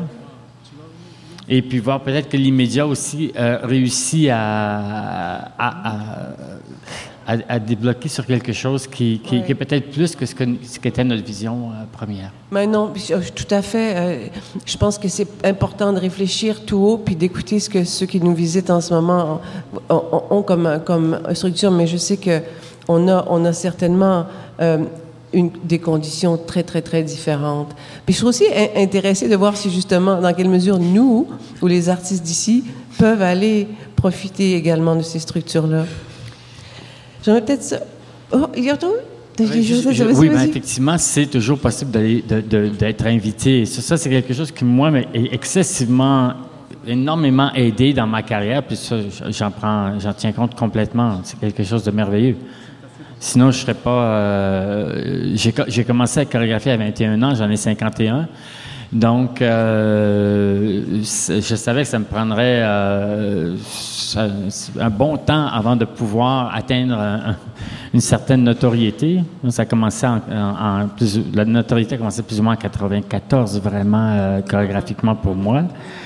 et puis voir peut-être que l'immédiat aussi euh, réussit à... à, à À, à débloquer sur quelque chose qui, qui, ouais. qui est peut-être plus que ce, que ce qu'était notre vision euh, première. Mais non, tout à fait. Euh, je pense que c'est important de réfléchir tout haut puis d'écouter ce que ceux qui nous visitent en ce moment ont, ont, ont comme, comme structure. Mais je sais qu'on a, on a certainement euh, une, des conditions très, très, très différentes. Puis je suis aussi intéressée de voir si justement, dans quelle mesure nous, ou les artistes d'ici, peuvent aller profiter également de ces structures-là. J'aimerais peut-être ça. Oh, Yurton? Oui, je, je, oui ben, effectivement, c'est toujours possible d'aller, de, de, d'être invité. Ça, ça, c'est quelque chose qui, moi, m'a excessivement, énormément aidé dans ma carrière. Puis ça, j'en prends, j'en tiens compte complètement. C'est quelque chose de merveilleux. Sinon, je serais pas... Euh, j'ai, j'ai commencé à chorégraphier à vingt et un ans, j'en ai cinquante et un. Donc, euh, je savais que ça me prendrait euh, un bon temps avant de pouvoir atteindre un, une certaine notoriété. Ça a commencé en, en, en plus, la notoriété a commencé plus ou moins en quatre-vingt-quatorze, vraiment euh, chorégraphiquement pour moi.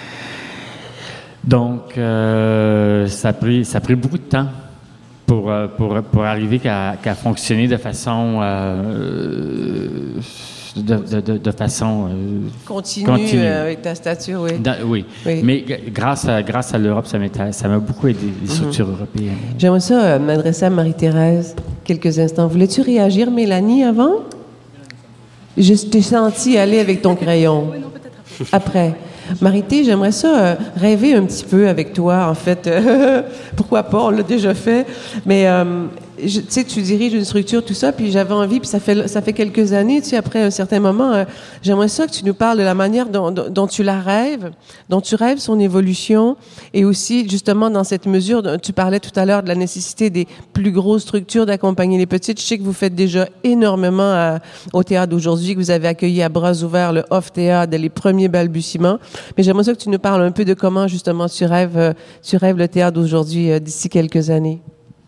Donc, euh, ça a pris, ça a pris beaucoup de temps pour pour pour arriver qu'à, qu'à fonctionner de façon euh, De, de, de façon euh, continue, continue. Euh, avec ta stature, oui. Dans, oui. oui, mais g- grâce à, grâce à l'Europe, ça m'a, ça m'a beaucoup aidé, les structures mm-hmm. européennes. J'aimerais ça euh, m'adresser à Marie-Thérèse quelques instants. Voulais-tu réagir, Mélanie, avant? Je t'ai senti aller avec ton crayon. Oui, non, peut-être après. Après. Marie-Thé, j'aimerais ça euh, rêver un petit peu avec toi, en fait. Pourquoi pas, on l'a déjà fait. Mais, euh, tu sais, tu diriges une structure, tout ça, puis j'avais envie, puis ça fait, ça fait quelques années, tu sais, après un certain moment, euh, j'aimerais ça que tu nous parles de la manière dont, dont, dont tu la rêves, dont tu rêves son évolution, et aussi, justement, dans cette mesure, tu parlais tout à l'heure de la nécessité des plus grosses structures d'accompagner les petites. Je sais que vous faites déjà énormément à, au théâtre d'aujourd'hui, que vous avez accueilli à bras ouverts le Off Théâtre, les premiers balbutiements. Mais j'aimerais ça que tu nous parles un peu de comment, justement, tu rêves, tu rêves le théâtre d'aujourd'hui euh, d'ici quelques années.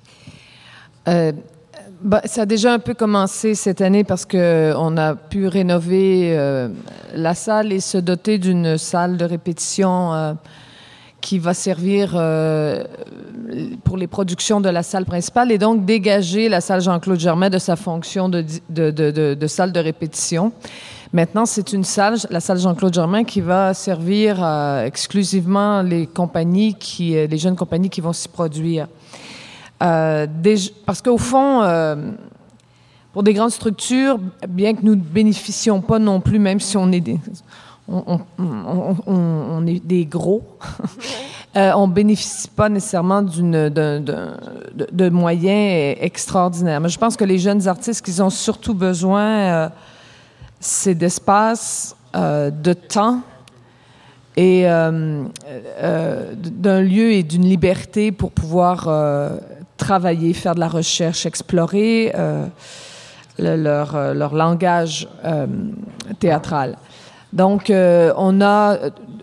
Euh, bah, ça a déjà un peu commencé cette année parce qu'on a pu rénover euh, la salle et se doter d'une salle de répétition euh, qui va servir euh, pour les productions de la salle principale et donc dégager la salle Jean-Claude Germain de sa fonction de, de, de, de, de salle de répétition. Maintenant, c'est une salle, la salle Jean-Claude Germain, qui va servir euh, exclusivement les compagnies, qui, les jeunes compagnies qui vont s'y produire. Euh, des, parce qu'au fond, euh, pour des grandes structures, bien que nous ne bénéficions pas non plus, même si on est des, on, on, on, on, on est des gros, euh, on ne bénéficie pas nécessairement d'une, d'un, d'un, de, de moyens extraordinaires. Mais je pense que les jeunes artistes, qu'ils ont surtout besoin, euh, c'est d'espace, euh, de temps, et euh, euh, d'un lieu et d'une liberté pour pouvoir euh, travailler, faire de la recherche, explorer euh, le, leur, euh, leur langage euh, théâtral. Donc, euh, on a,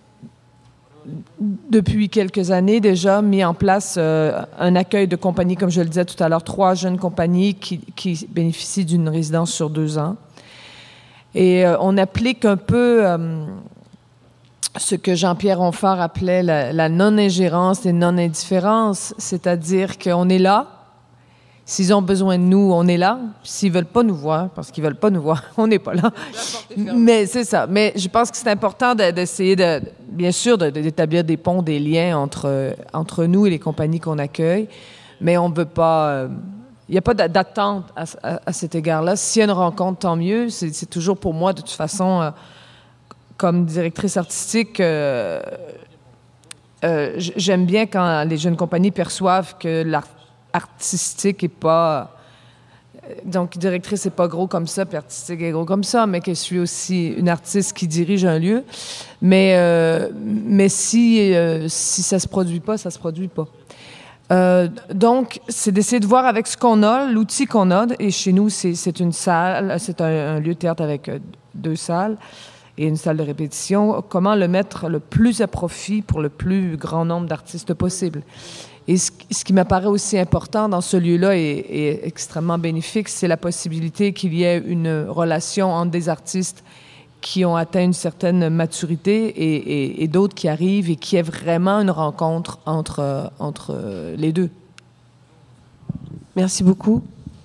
depuis quelques années déjà, mis en place euh, un accueil de compagnies, comme je le disais tout à l'heure, trois jeunes compagnies qui, qui bénéficient d'une résidence sur deux ans. Et euh, on applique un peu... Euh, ce que Jean-Pierre Onfart appelait la, la non-ingérence et non-indifférence, c'est-à-dire qu'on est là. S'ils ont besoin de nous, on est là. S'ils veulent pas nous voir, parce qu'ils veulent pas nous voir, on n'est pas là. Mais c'est ça. Mais je pense que c'est important de, d'essayer, de, bien sûr, de, d'établir des ponts, des liens entre, entre nous et les compagnies qu'on accueille. Mais on ne veut pas... Il n'y a pas d'attente à, à, à cet égard-là. S'il y a une rencontre, tant mieux. C'est, c'est toujours pour moi, de toute façon, euh, comme directrice artistique... Euh, euh, j'aime bien quand les jeunes compagnies perçoivent que l'art artistique est pas... Donc, directrice, c'est pas gros comme ça, puis artistique est gros comme ça, mais que je suis aussi une artiste qui dirige un lieu. Mais, euh, mais si, euh, si ça se produit pas, ça se produit pas. Euh, donc, c'est d'essayer de voir avec ce qu'on a, l'outil qu'on a. Et chez nous, c'est, c'est une salle, c'est un, un lieu de théâtre avec deux salles et une salle de répétition. Comment le mettre le plus à profit pour le plus grand nombre d'artistes possible. Et ce, ce qui m'apparaît aussi important dans ce lieu-là et, et extrêmement bénéfique, c'est la possibilité qu'il y ait une relation entre des artistes qui ont atteint une certaine maturité et, et, et d'autres qui arrivent et qui est vraiment une rencontre entre, entre les deux. Merci beaucoup.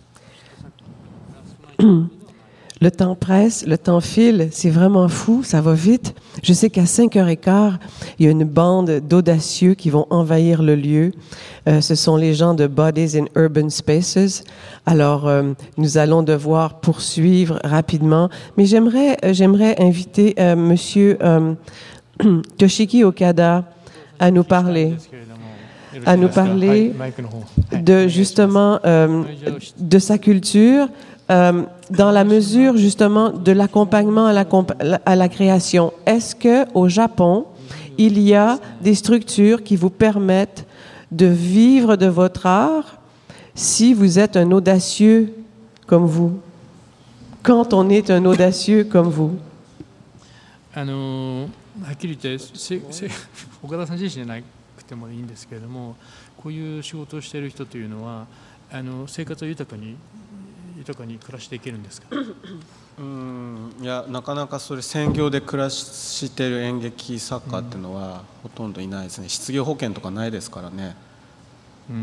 Le temps presse, le temps file, c'est vraiment fou, ça va vite. Je sais qu'à cinq heures quinze, il y a une bande d'audacieux qui vont envahir le lieu. Euh, ce sont les gens de Bodies in Urban Spaces. Alors, euh, nous allons devoir poursuivre rapidement. Mais j'aimerais, euh, j'aimerais inviter euh, Monsieur euh, Toshiki Okada à nous parler. à nous parler de, justement, euh, de sa culture, euh, dans la mesure, justement, de l'accompagnement à la, à la création. Est-ce qu'au Japon, il y a des structures qui vous permettent de vivre de votre art si vous êtes un audacieux comme vous? Quand on est un audacieux comme vous? あのはっきり言ってせせ岡田さん自身じゃなくてもいいんですけれども、こういう仕事をしている人というのはあの生活を豊かに豊かに暮らしていけるんですか？ うんいやなかなかそれ専業で暮らしている演劇作家っていうのはほとんどいないですね。失業保険とかないですからね。 うんうん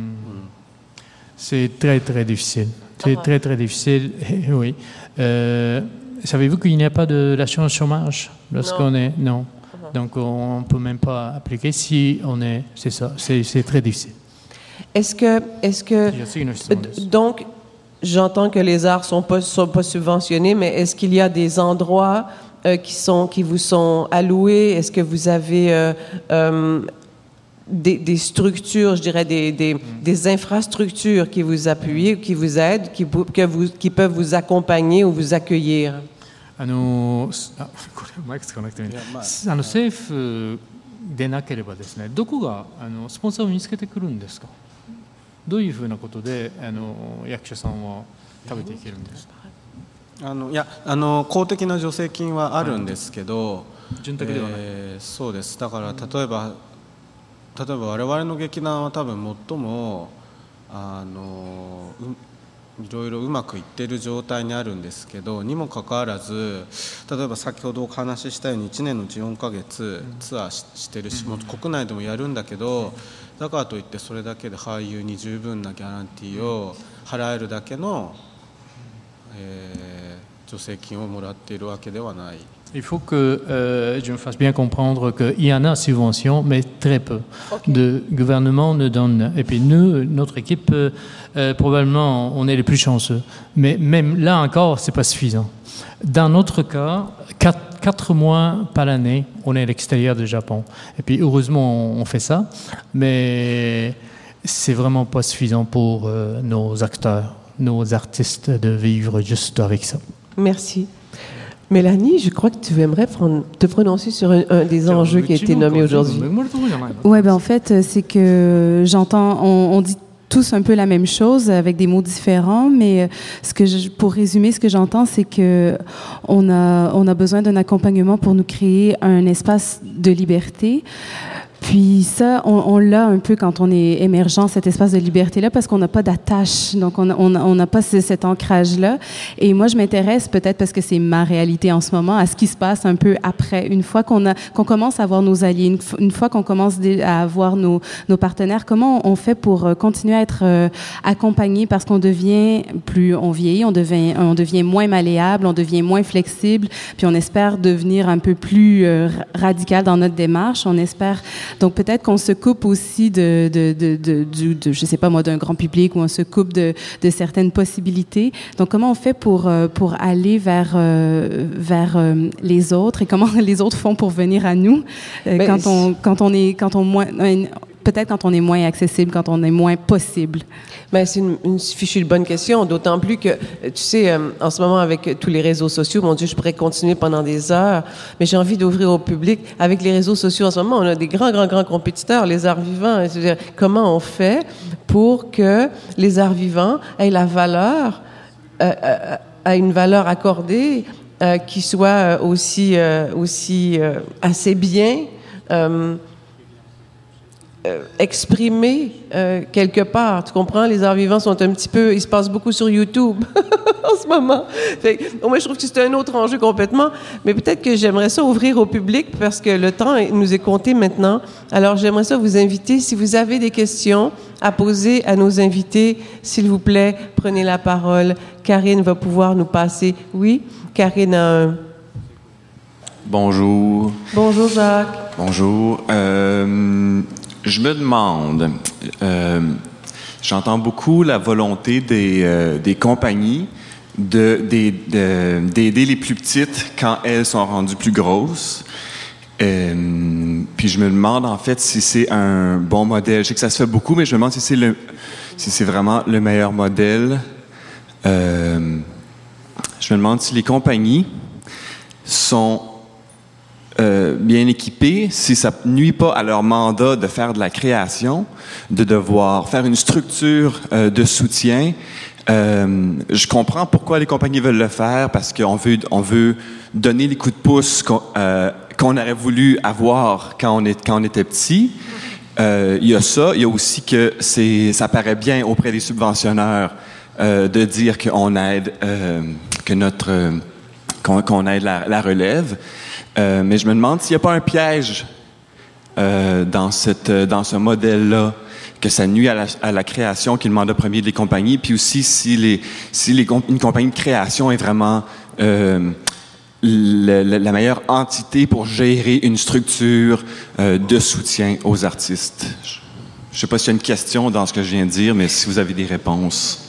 、C'est très très difficile. C'est très très difficile. Oui. Euh, Savez-vous qu'il n'y a pas de l'assurance chômage lorsqu'on est non, donc on ne peut même pas appliquer si on est, c'est ça, c'est, c'est très difficile. Est-ce que, est-ce que donc j'entends que les arts sont pas sont pas subventionnés, mais est-ce qu'il y a des endroits euh, qui sont qui vous sont alloués? Est-ce que vous avez euh, euh, Des, des structures, je dirais, des, des, des infrastructures qui vous appuient, qui vous aident, qui, que vous, qui peuvent vous accompagner ou vous accueillir? あのあこれマイク使わなくてもいい。あの政府でなければですね、どこがあのスポンサーを見つけてくるんですか？どういうふうなことであの役者さんは食べていけるんですか？ あのいやあの公的な助成金はあるんですけど、 潤沢ではない。 えー、そうです。だから例えば。例えば我々の劇団は多分最もあのいろいろうまくいっている状態にあるんですけどにもかかわらず例えば先ほどお話ししたようにいちねんのうちよんかげつツアー し, してるしも国内でもやるんだけどだからといってそれだけで俳優に十分なギャランティーを払えるだけの、えー、助成金をもらっているわけではない。 Il faut que euh, je me fasse bien comprendre qu'il y en a subvention, mais très peu. Okay. Le gouvernement ne donne. Et puis nous, notre équipe, euh, probablement, on est les plus chanceux. Mais même là encore, c'est pas suffisant. Dans notre cas, quatre, quatre mois par l'année, on est à l'extérieur du Japon. Et puis heureusement, on fait ça, mais c'est vraiment pas suffisant pour euh, nos acteurs, nos artistes de vivre juste avec ça. Merci. Mélanie, je crois que tu aimerais prendre, te prononcer sur un, un des enjeux qui a été nommé aujourd'hui. Oui, ben en fait, c'est que j'entends, on, on dit tous un peu la même chose avec des mots différents, mais ce que je, pour résumer, ce que j'entends, c'est que on a, on a besoin d'un accompagnement pour nous créer un espace de liberté. Puis ça, on, on l'a un peu quand on est émergent, cet espace de liberté-là, parce qu'on n'a pas d'attache, donc on n'a on, on pas ce, cet ancrage-là. Et moi, je m'intéresse, peut-être parce que c'est ma réalité en ce moment, à ce qui se passe un peu après, une fois qu'on a qu'on commence à avoir nos alliés, une, une fois qu'on commence à avoir nos, nos partenaires, comment on fait pour continuer à être euh, accompagné, parce qu'on devient, plus on vieillit, on devient, on devient moins malléable, on devient moins flexible, puis on espère devenir un peu plus euh, radical dans notre démarche, on espère... Donc, peut-être qu'on se coupe aussi de, de, de, de, de, de je sais pas moi, d'un grand public, ou on se coupe de, de certaines possibilités. Donc, comment on fait pour, pour aller vers, vers les autres, et comment les autres font pour venir à nous euh, quand, on, quand on est, quand on moins, peut-être quand on est moins accessible, quand on est moins possible? Ben, c'est une, une fichue de bonne question, d'autant plus que, tu sais, euh, en ce moment, avec tous les réseaux sociaux, mon Dieu, je pourrais continuer pendant des heures, mais j'ai envie d'ouvrir au public. Avec les réseaux sociaux, en ce moment, on a des grands, grands, grands compétiteurs, les arts vivants. C'est-à-dire, comment on fait pour que les arts vivants aient la valeur, euh, euh, aient une valeur accordée euh, qui soit aussi, euh, aussi euh, assez bien euh, Euh, exprimer euh, quelque part. Tu comprends? Les arts vivants sont un petit peu... Il se passe beaucoup sur YouTube en ce moment. Fait que, moi, je trouve que c'est un autre enjeu complètement. Mais peut-être que j'aimerais ça ouvrir au public, parce que le temps nous est compté maintenant. Alors, j'aimerais ça vous inviter. Si vous avez des questions à poser à nos invités, s'il vous plaît, prenez la parole. Karine va pouvoir nous passer... Oui? Karine a un... Bonjour. Bonjour, Jacques. Bonjour. Euh... Je me demande, euh, j'entends beaucoup la volonté des, euh, des compagnies de, de, de, d'aider les plus petites quand elles sont rendues plus grosses. Euh, puis je me demande en fait si c'est un bon modèle. Je sais que ça se fait beaucoup, mais je me demande si c'est, le, si c'est vraiment le meilleur modèle. Euh, je me demande si les compagnies sont Euh, bien équipés, si ça nuit pas à leur mandat de faire de la création, de devoir faire une structure euh, de soutien. Euh, je comprends pourquoi les compagnies veulent le faire, parce qu'on veut, on veut donner les coups de pouce qu'on, euh, qu'on aurait voulu avoir quand on, est, quand on était petit. Euh, il y a ça. Il y a aussi que c'est, ça paraît bien auprès des subventionneurs euh, de dire qu'on aide, euh, que notre, euh, qu'on, qu'on aide la, la relève. Euh, mais je me demande s'il n'y a pas un piège euh, dans, cette, dans ce modèle-là, que ça nuit à la, à la création, qui est le mandat premier des compagnies, puis aussi si, les, si les, une compagnie de création est vraiment euh, le, le, la meilleure entité pour gérer une structure euh, de soutien aux artistes. Je ne sais pas s'il y a une question dans ce que je viens de dire, mais si vous avez des réponses.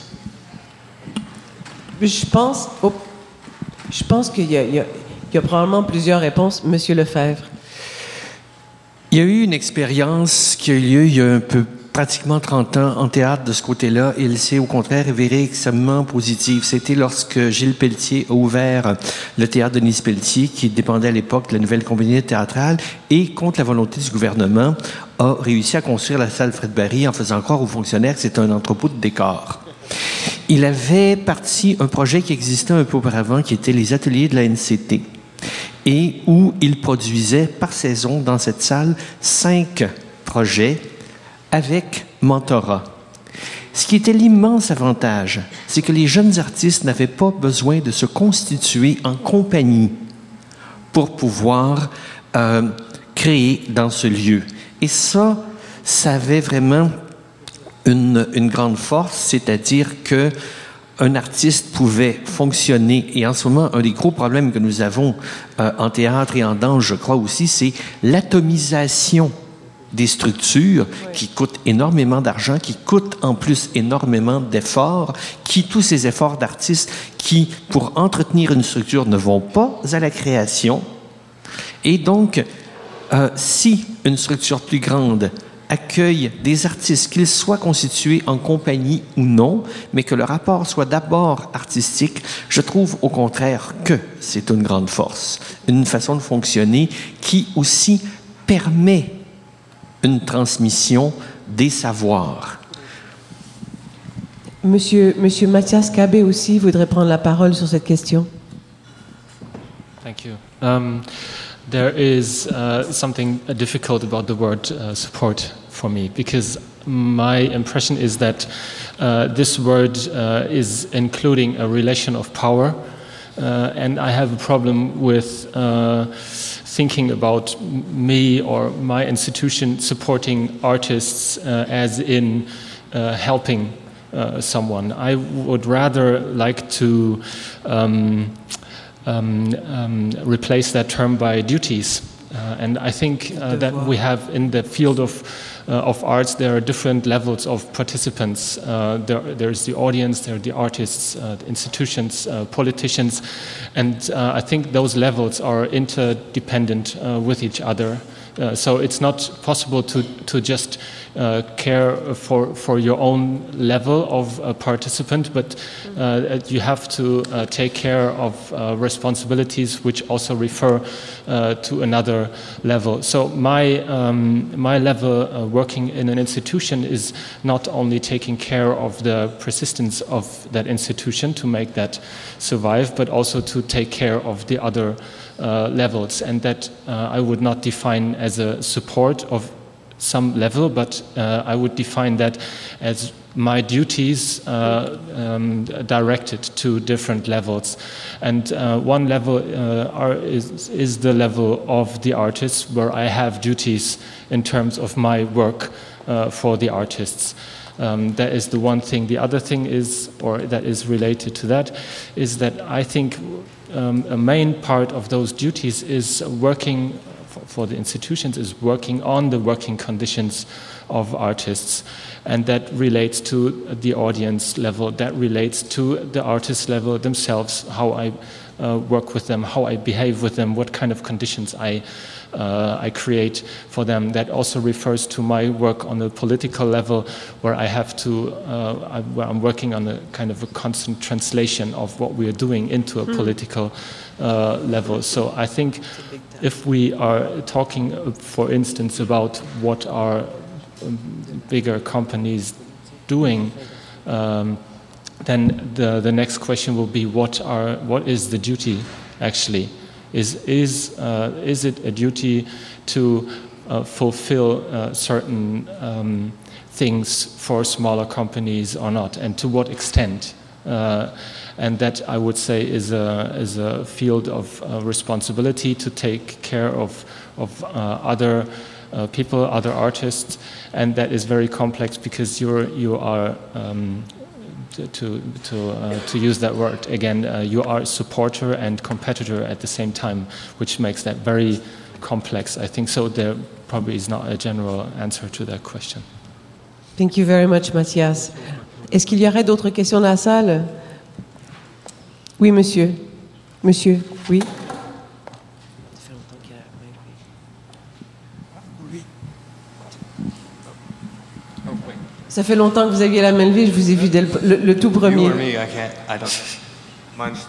Je pense, oh, je pense qu'il y a... Il y a Il y a probablement plusieurs réponses. Monsieur Lefebvre. Il y a eu une expérience qui a eu lieu il y a un peu, pratiquement trente ans en théâtre de ce côté-là, et elle s'est au contraire révélée extrêmement positive. C'était lorsque Gilles Pelletier a ouvert le théâtre Denise Pelletier, qui dépendait à l'époque de la nouvelle compagnie théâtrale, et contre la volonté du gouvernement, a réussi à construire la salle Fred Barry en faisant croire aux fonctionnaires que c'était un entrepôt de décors. Il avait parti un projet qui existait un peu auparavant, qui était les ateliers de la N C T, et où il produisait par saison dans cette salle cinq projets avec mentorat. Ce qui était l'immense avantage, c'est que les jeunes artistes n'avaient pas besoin de se constituer en compagnie pour pouvoir euh, créer dans ce lieu. Et ça, ça avait vraiment une, une grande force, c'est-à-dire que un artiste pouvait fonctionner. Et en ce moment, un des gros problèmes que nous avons euh, en théâtre et en danse, je crois aussi, c'est l'atomisation des structures oui. qui coûtent énormément d'argent, qui coûtent en plus énormément d'efforts, qui, tous ces efforts d'artistes qui, pour entretenir une structure, ne vont pas à la création. Et donc, euh, si une structure plus grande accueille des artistes, qu'ils soient constitués en compagnie ou non, mais que le rapport soit d'abord artistique, je trouve au contraire que c'est une grande force, une façon de fonctionner qui aussi permet une transmission des savoirs. Monsieur, Monsieur Mathias Cabé aussi voudrait prendre la parole sur cette question. Thank you. Um, there is uh, something difficult about the word uh, support for me, because my impression is that uh, this word uh, is including a relation of power, uh, and I have a problem with uh, thinking about me or my institution supporting artists uh, as in uh, helping uh, someone. I would rather like to um, um, um, replace that term by duties. Uh, and I think uh, that we have in the field of uh, of arts, there are different levels of participants. Uh, there, there's the audience, there are the artists, uh, the institutions, uh, politicians, and uh, I think those levels are interdependent uh, with each other. Uh, so it's not possible to to just uh, care for for your own level of uh, participant, but uh, you have to uh, take care of uh, responsibilities which also refer uh, to another level. So my um, my level uh, working in an institution is not only taking care of the persistence of that institution to make that survive, but also to take care of the other Uh, levels, and that uh, I would not define as a support of some level, but uh, I would define that as my duties uh, um, directed to different levels. And uh, one level uh, are, is, is the level of the artists, where I have duties in terms of my work uh, for the artists. Um, that is the one thing. The other thing is, or that is related to that, is that I think um, a main part of those duties is working for, for the institutions, is working on the working conditions of artists. And that relates to the audience level, that relates to the artist level themselves, how I uh, work with them, how I behave with them, what kind of conditions I Uh, I create for them. That also refers to my work on a political level, where I have to, uh, I, where I'm working on a kind of a constant translation of what we are doing into a political uh, level. So I think if we are talking, uh, for instance, about what are um, bigger companies doing, um, then the, the next question will be what are what is the duty actually? Is is uh, is it a duty to uh, fulfill uh, certain um, things for smaller companies or not, and to what extent? Uh, and that, I would say, is a is a field of uh, responsibility to take care of of uh, other uh, people, other artists, and that is very complex because you're you are. Um, To, to, uh, to use that word again, uh, you are a supporter and competitor at the same time, which makes that very complex, I think. So there probably is not a general answer to that question. Thank you very much, Mathias. Est-ce qu'il y aurait d'autres questions dans la salle? Oui, monsieur. Monsieur, oui. Ça fait longtemps que vous aviez la main levée, je vous ai vu dès le, le, le tout premier. You or me, I can't, I don't, mine's,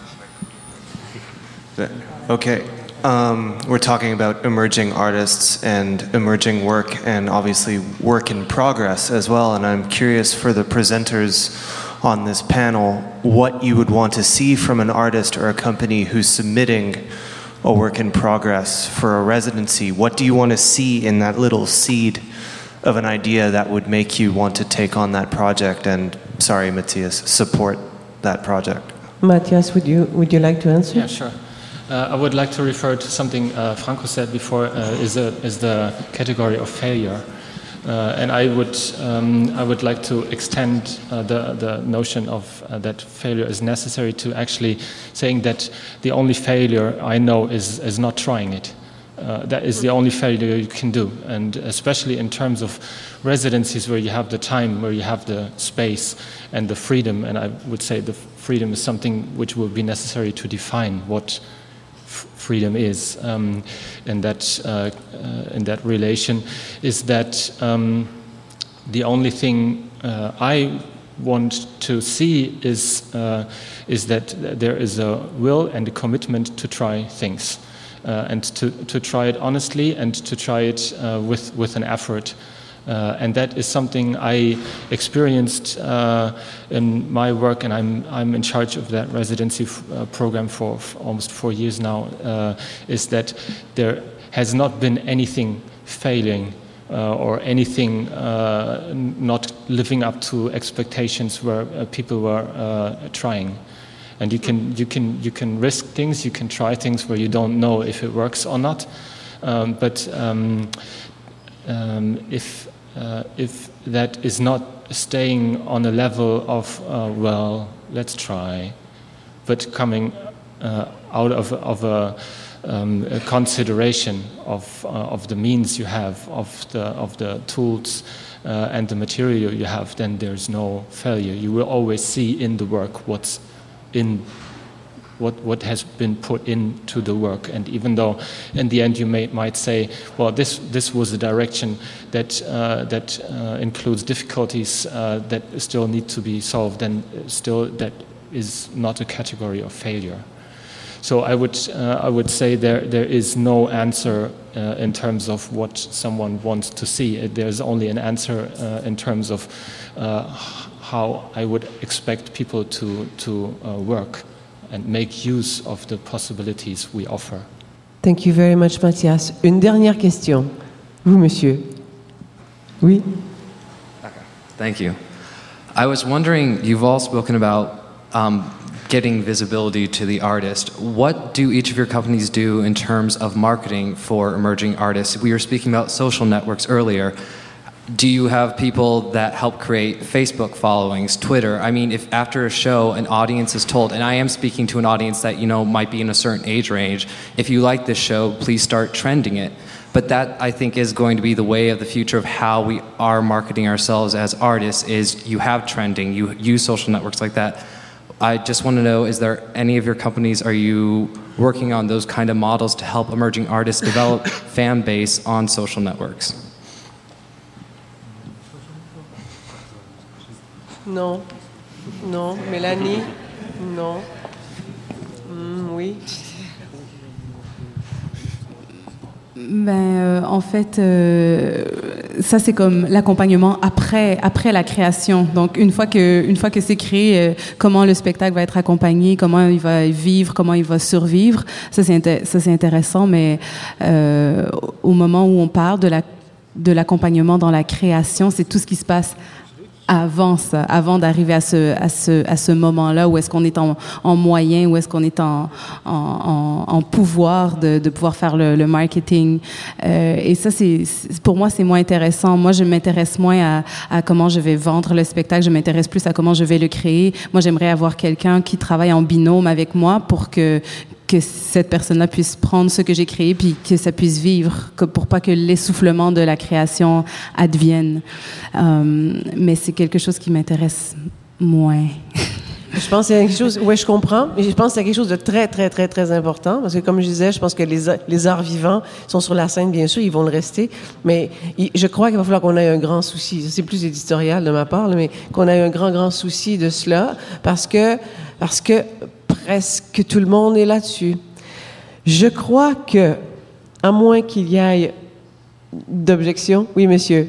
okay, um, we're talking about emerging artists and emerging work, and obviously work in progress as well, and I'm curious for the presenters on this panel, what you would want to see from an artist or a company who's submitting a work in progress for a residency. What do you want to see in that little seed of an idea that would make you want to take on that project and, sorry, Matthias, support that project? Matthias, would you would you like to answer? Yeah, sure. Uh, I would like to refer to something uh, Franco said before, uh, is, a, is the category of failure. Uh, and I would um, I would like to extend uh, the the notion of uh, that failure is necessary to actually saying that the only failure I know is is not trying it. Uh, that is the only failure you can do, and especially in terms of residencies where you have the time, where you have the space and the freedom, and I would say the freedom is something which will be necessary to define what f- freedom is, um, and that uh, uh, in that relation is that um, the only thing uh, I want to see is uh, is that there is a will and a commitment to try things. Uh, and to, to try it honestly and to try it uh, with, with an effort. Uh, and that is something I experienced uh, in my work, and I'm, I'm in charge of that residency f- uh, program for f- almost four years now, uh, is that there has not been anything failing uh, or anything uh, not living up to expectations where uh, people were uh, trying. And you can you can you can risk things, you can try things where you don't know if it works or not. Um, but um, um, if uh, if that is not staying on a level of uh, well, let's try, but coming uh, out of of a, um, a consideration of uh, of the means you have, of the of the tools uh, and the material you have, then there's no failure. You will always see in the work what's in what what has been put into the work. And even though in the end you may, might say, well, this this was a direction that uh, that uh, includes difficulties uh, that still need to be solved, then still that is not a category of failure. So I would uh, I would say there there is no answer uh, in terms of what someone wants to see. There's only an answer uh, in terms of uh, how I would expect people to to uh, work and make use of the possibilities we offer. Thank you very much, Mathias. Une dernière question. Vous, monsieur. Oui. Okay. Thank you. I was wondering, you've all spoken about um, getting visibility to the artist. What do each of your companies do in terms of marketing for emerging artists? We were speaking about social networks earlier. Do you have people that help create Facebook followings, Twitter? I mean, if after a show an audience is told, and I am speaking to an audience that, you know, might be in a certain age range, if you like this show, please start trending it. But that, I think, is going to be the way of the future of how we are marketing ourselves as artists, is you have trending, you use social networks like that. I just want to know, is there any of your companies, are you working on those kind of models to help emerging artists develop fan base on social networks? Non, non, Mélanie, non, mm, oui. Ben, euh, en fait, euh, ça c'est comme l'accompagnement après après la création. Donc une fois que une fois que c'est créé, euh, comment le spectacle va être accompagné, comment il va vivre, comment il va survivre. Ça c'est inté- ça c'est intéressant, mais euh, au moment où on parle de la de l'accompagnement dans la création, c'est tout ce qui se passe avant ça, avant d'arriver à ce, à ce, à ce moment-là où est-ce qu'on est en, en moyen, où est-ce qu'on est en, en, en, en pouvoir de, de pouvoir faire le, le marketing. Euh, et ça, c'est, pour moi, c'est moins intéressant. Moi, je m'intéresse moins à, à comment je vais vendre le spectacle. Je m'intéresse plus à comment je vais le créer. Moi, j'aimerais avoir quelqu'un qui travaille en binôme avec moi pour que que cette personne-là puisse prendre ce que j'ai créé puis que ça puisse vivre, que pour pas que l'essoufflement de la création advienne. Euh, mais c'est quelque chose qui m'intéresse moins. Je pense que c'est quelque chose, oui, je comprends, mais je pense que c'est quelque chose de très, très, très, très important, parce que comme je disais, je pense que les, les arts vivants sont sur la scène, bien sûr, ils vont le rester, mais je crois qu'il va falloir qu'on ait un grand souci, c'est plus éditorial de ma part, mais qu'on ait un grand, grand souci de cela, parce que, parce que presque tout le monde est là-dessus. Je crois que, à moins qu'il y ait d'objections, oui, monsieur.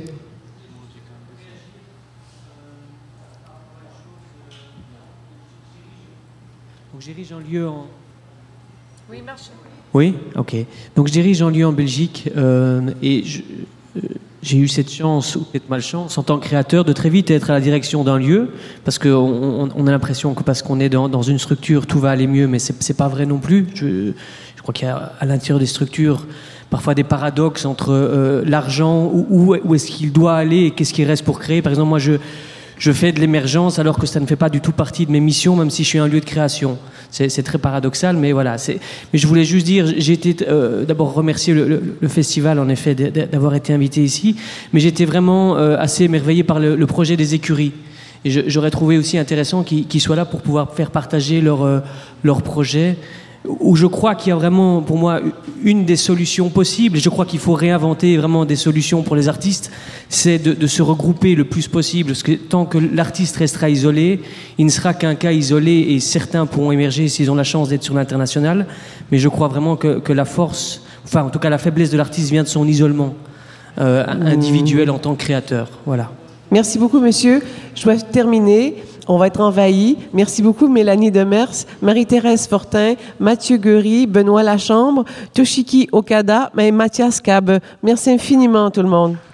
Donc, je dirige un lieu en... Oui, merci. Oui, ok. Donc je dirige un lieu en Belgique euh, et je, euh, j'ai eu cette chance ou cette malchance en tant que créateur de très vite être à la direction d'un lieu parce qu'on on, on a l'impression que parce qu'on est dans, dans une structure tout va aller mieux, mais c'est, c'est pas vrai non plus. Je, je crois qu'il y a à l'intérieur des structures parfois des paradoxes entre euh, l'argent, où, où, où est-ce qu'il doit aller et qu'est-ce qui reste pour créer. Par exemple, moi je Je fais de l'émergence alors que ça ne fait pas du tout partie de mes missions, même si je suis un lieu de création. C'est, c'est très paradoxal, mais voilà. C'est... Mais je voulais juste dire, j'ai été euh, d'abord remercier le, le, le festival, en effet, d'avoir été invité ici, mais j'étais vraiment euh, assez émerveillé par le, le projet des écuries. Et je, j'aurais trouvé aussi intéressant qu'ils, qu'ils soient là pour pouvoir faire partager leur, euh, leur projet, où je crois qu'il y a vraiment, pour moi, une des solutions possibles, et je crois qu'il faut réinventer vraiment des solutions pour les artistes, c'est de, de se regrouper le plus possible, parce que tant que l'artiste restera isolé, il ne sera qu'un cas isolé, et certains pourront émerger s'ils ont la chance d'être sur l'international, mais je crois vraiment que, que la force, enfin en tout cas la faiblesse de l'artiste vient de son isolement euh, individuel en tant que créateur, voilà. Merci beaucoup, monsieur. Je dois terminer. On va être envahis. Merci beaucoup, Mélanie Demers, Marie-Thérèse Fortin, Mathieu Guery, Benoît Lachambre, Toshiki Okada et Mathias Cab. Merci infiniment, tout le monde.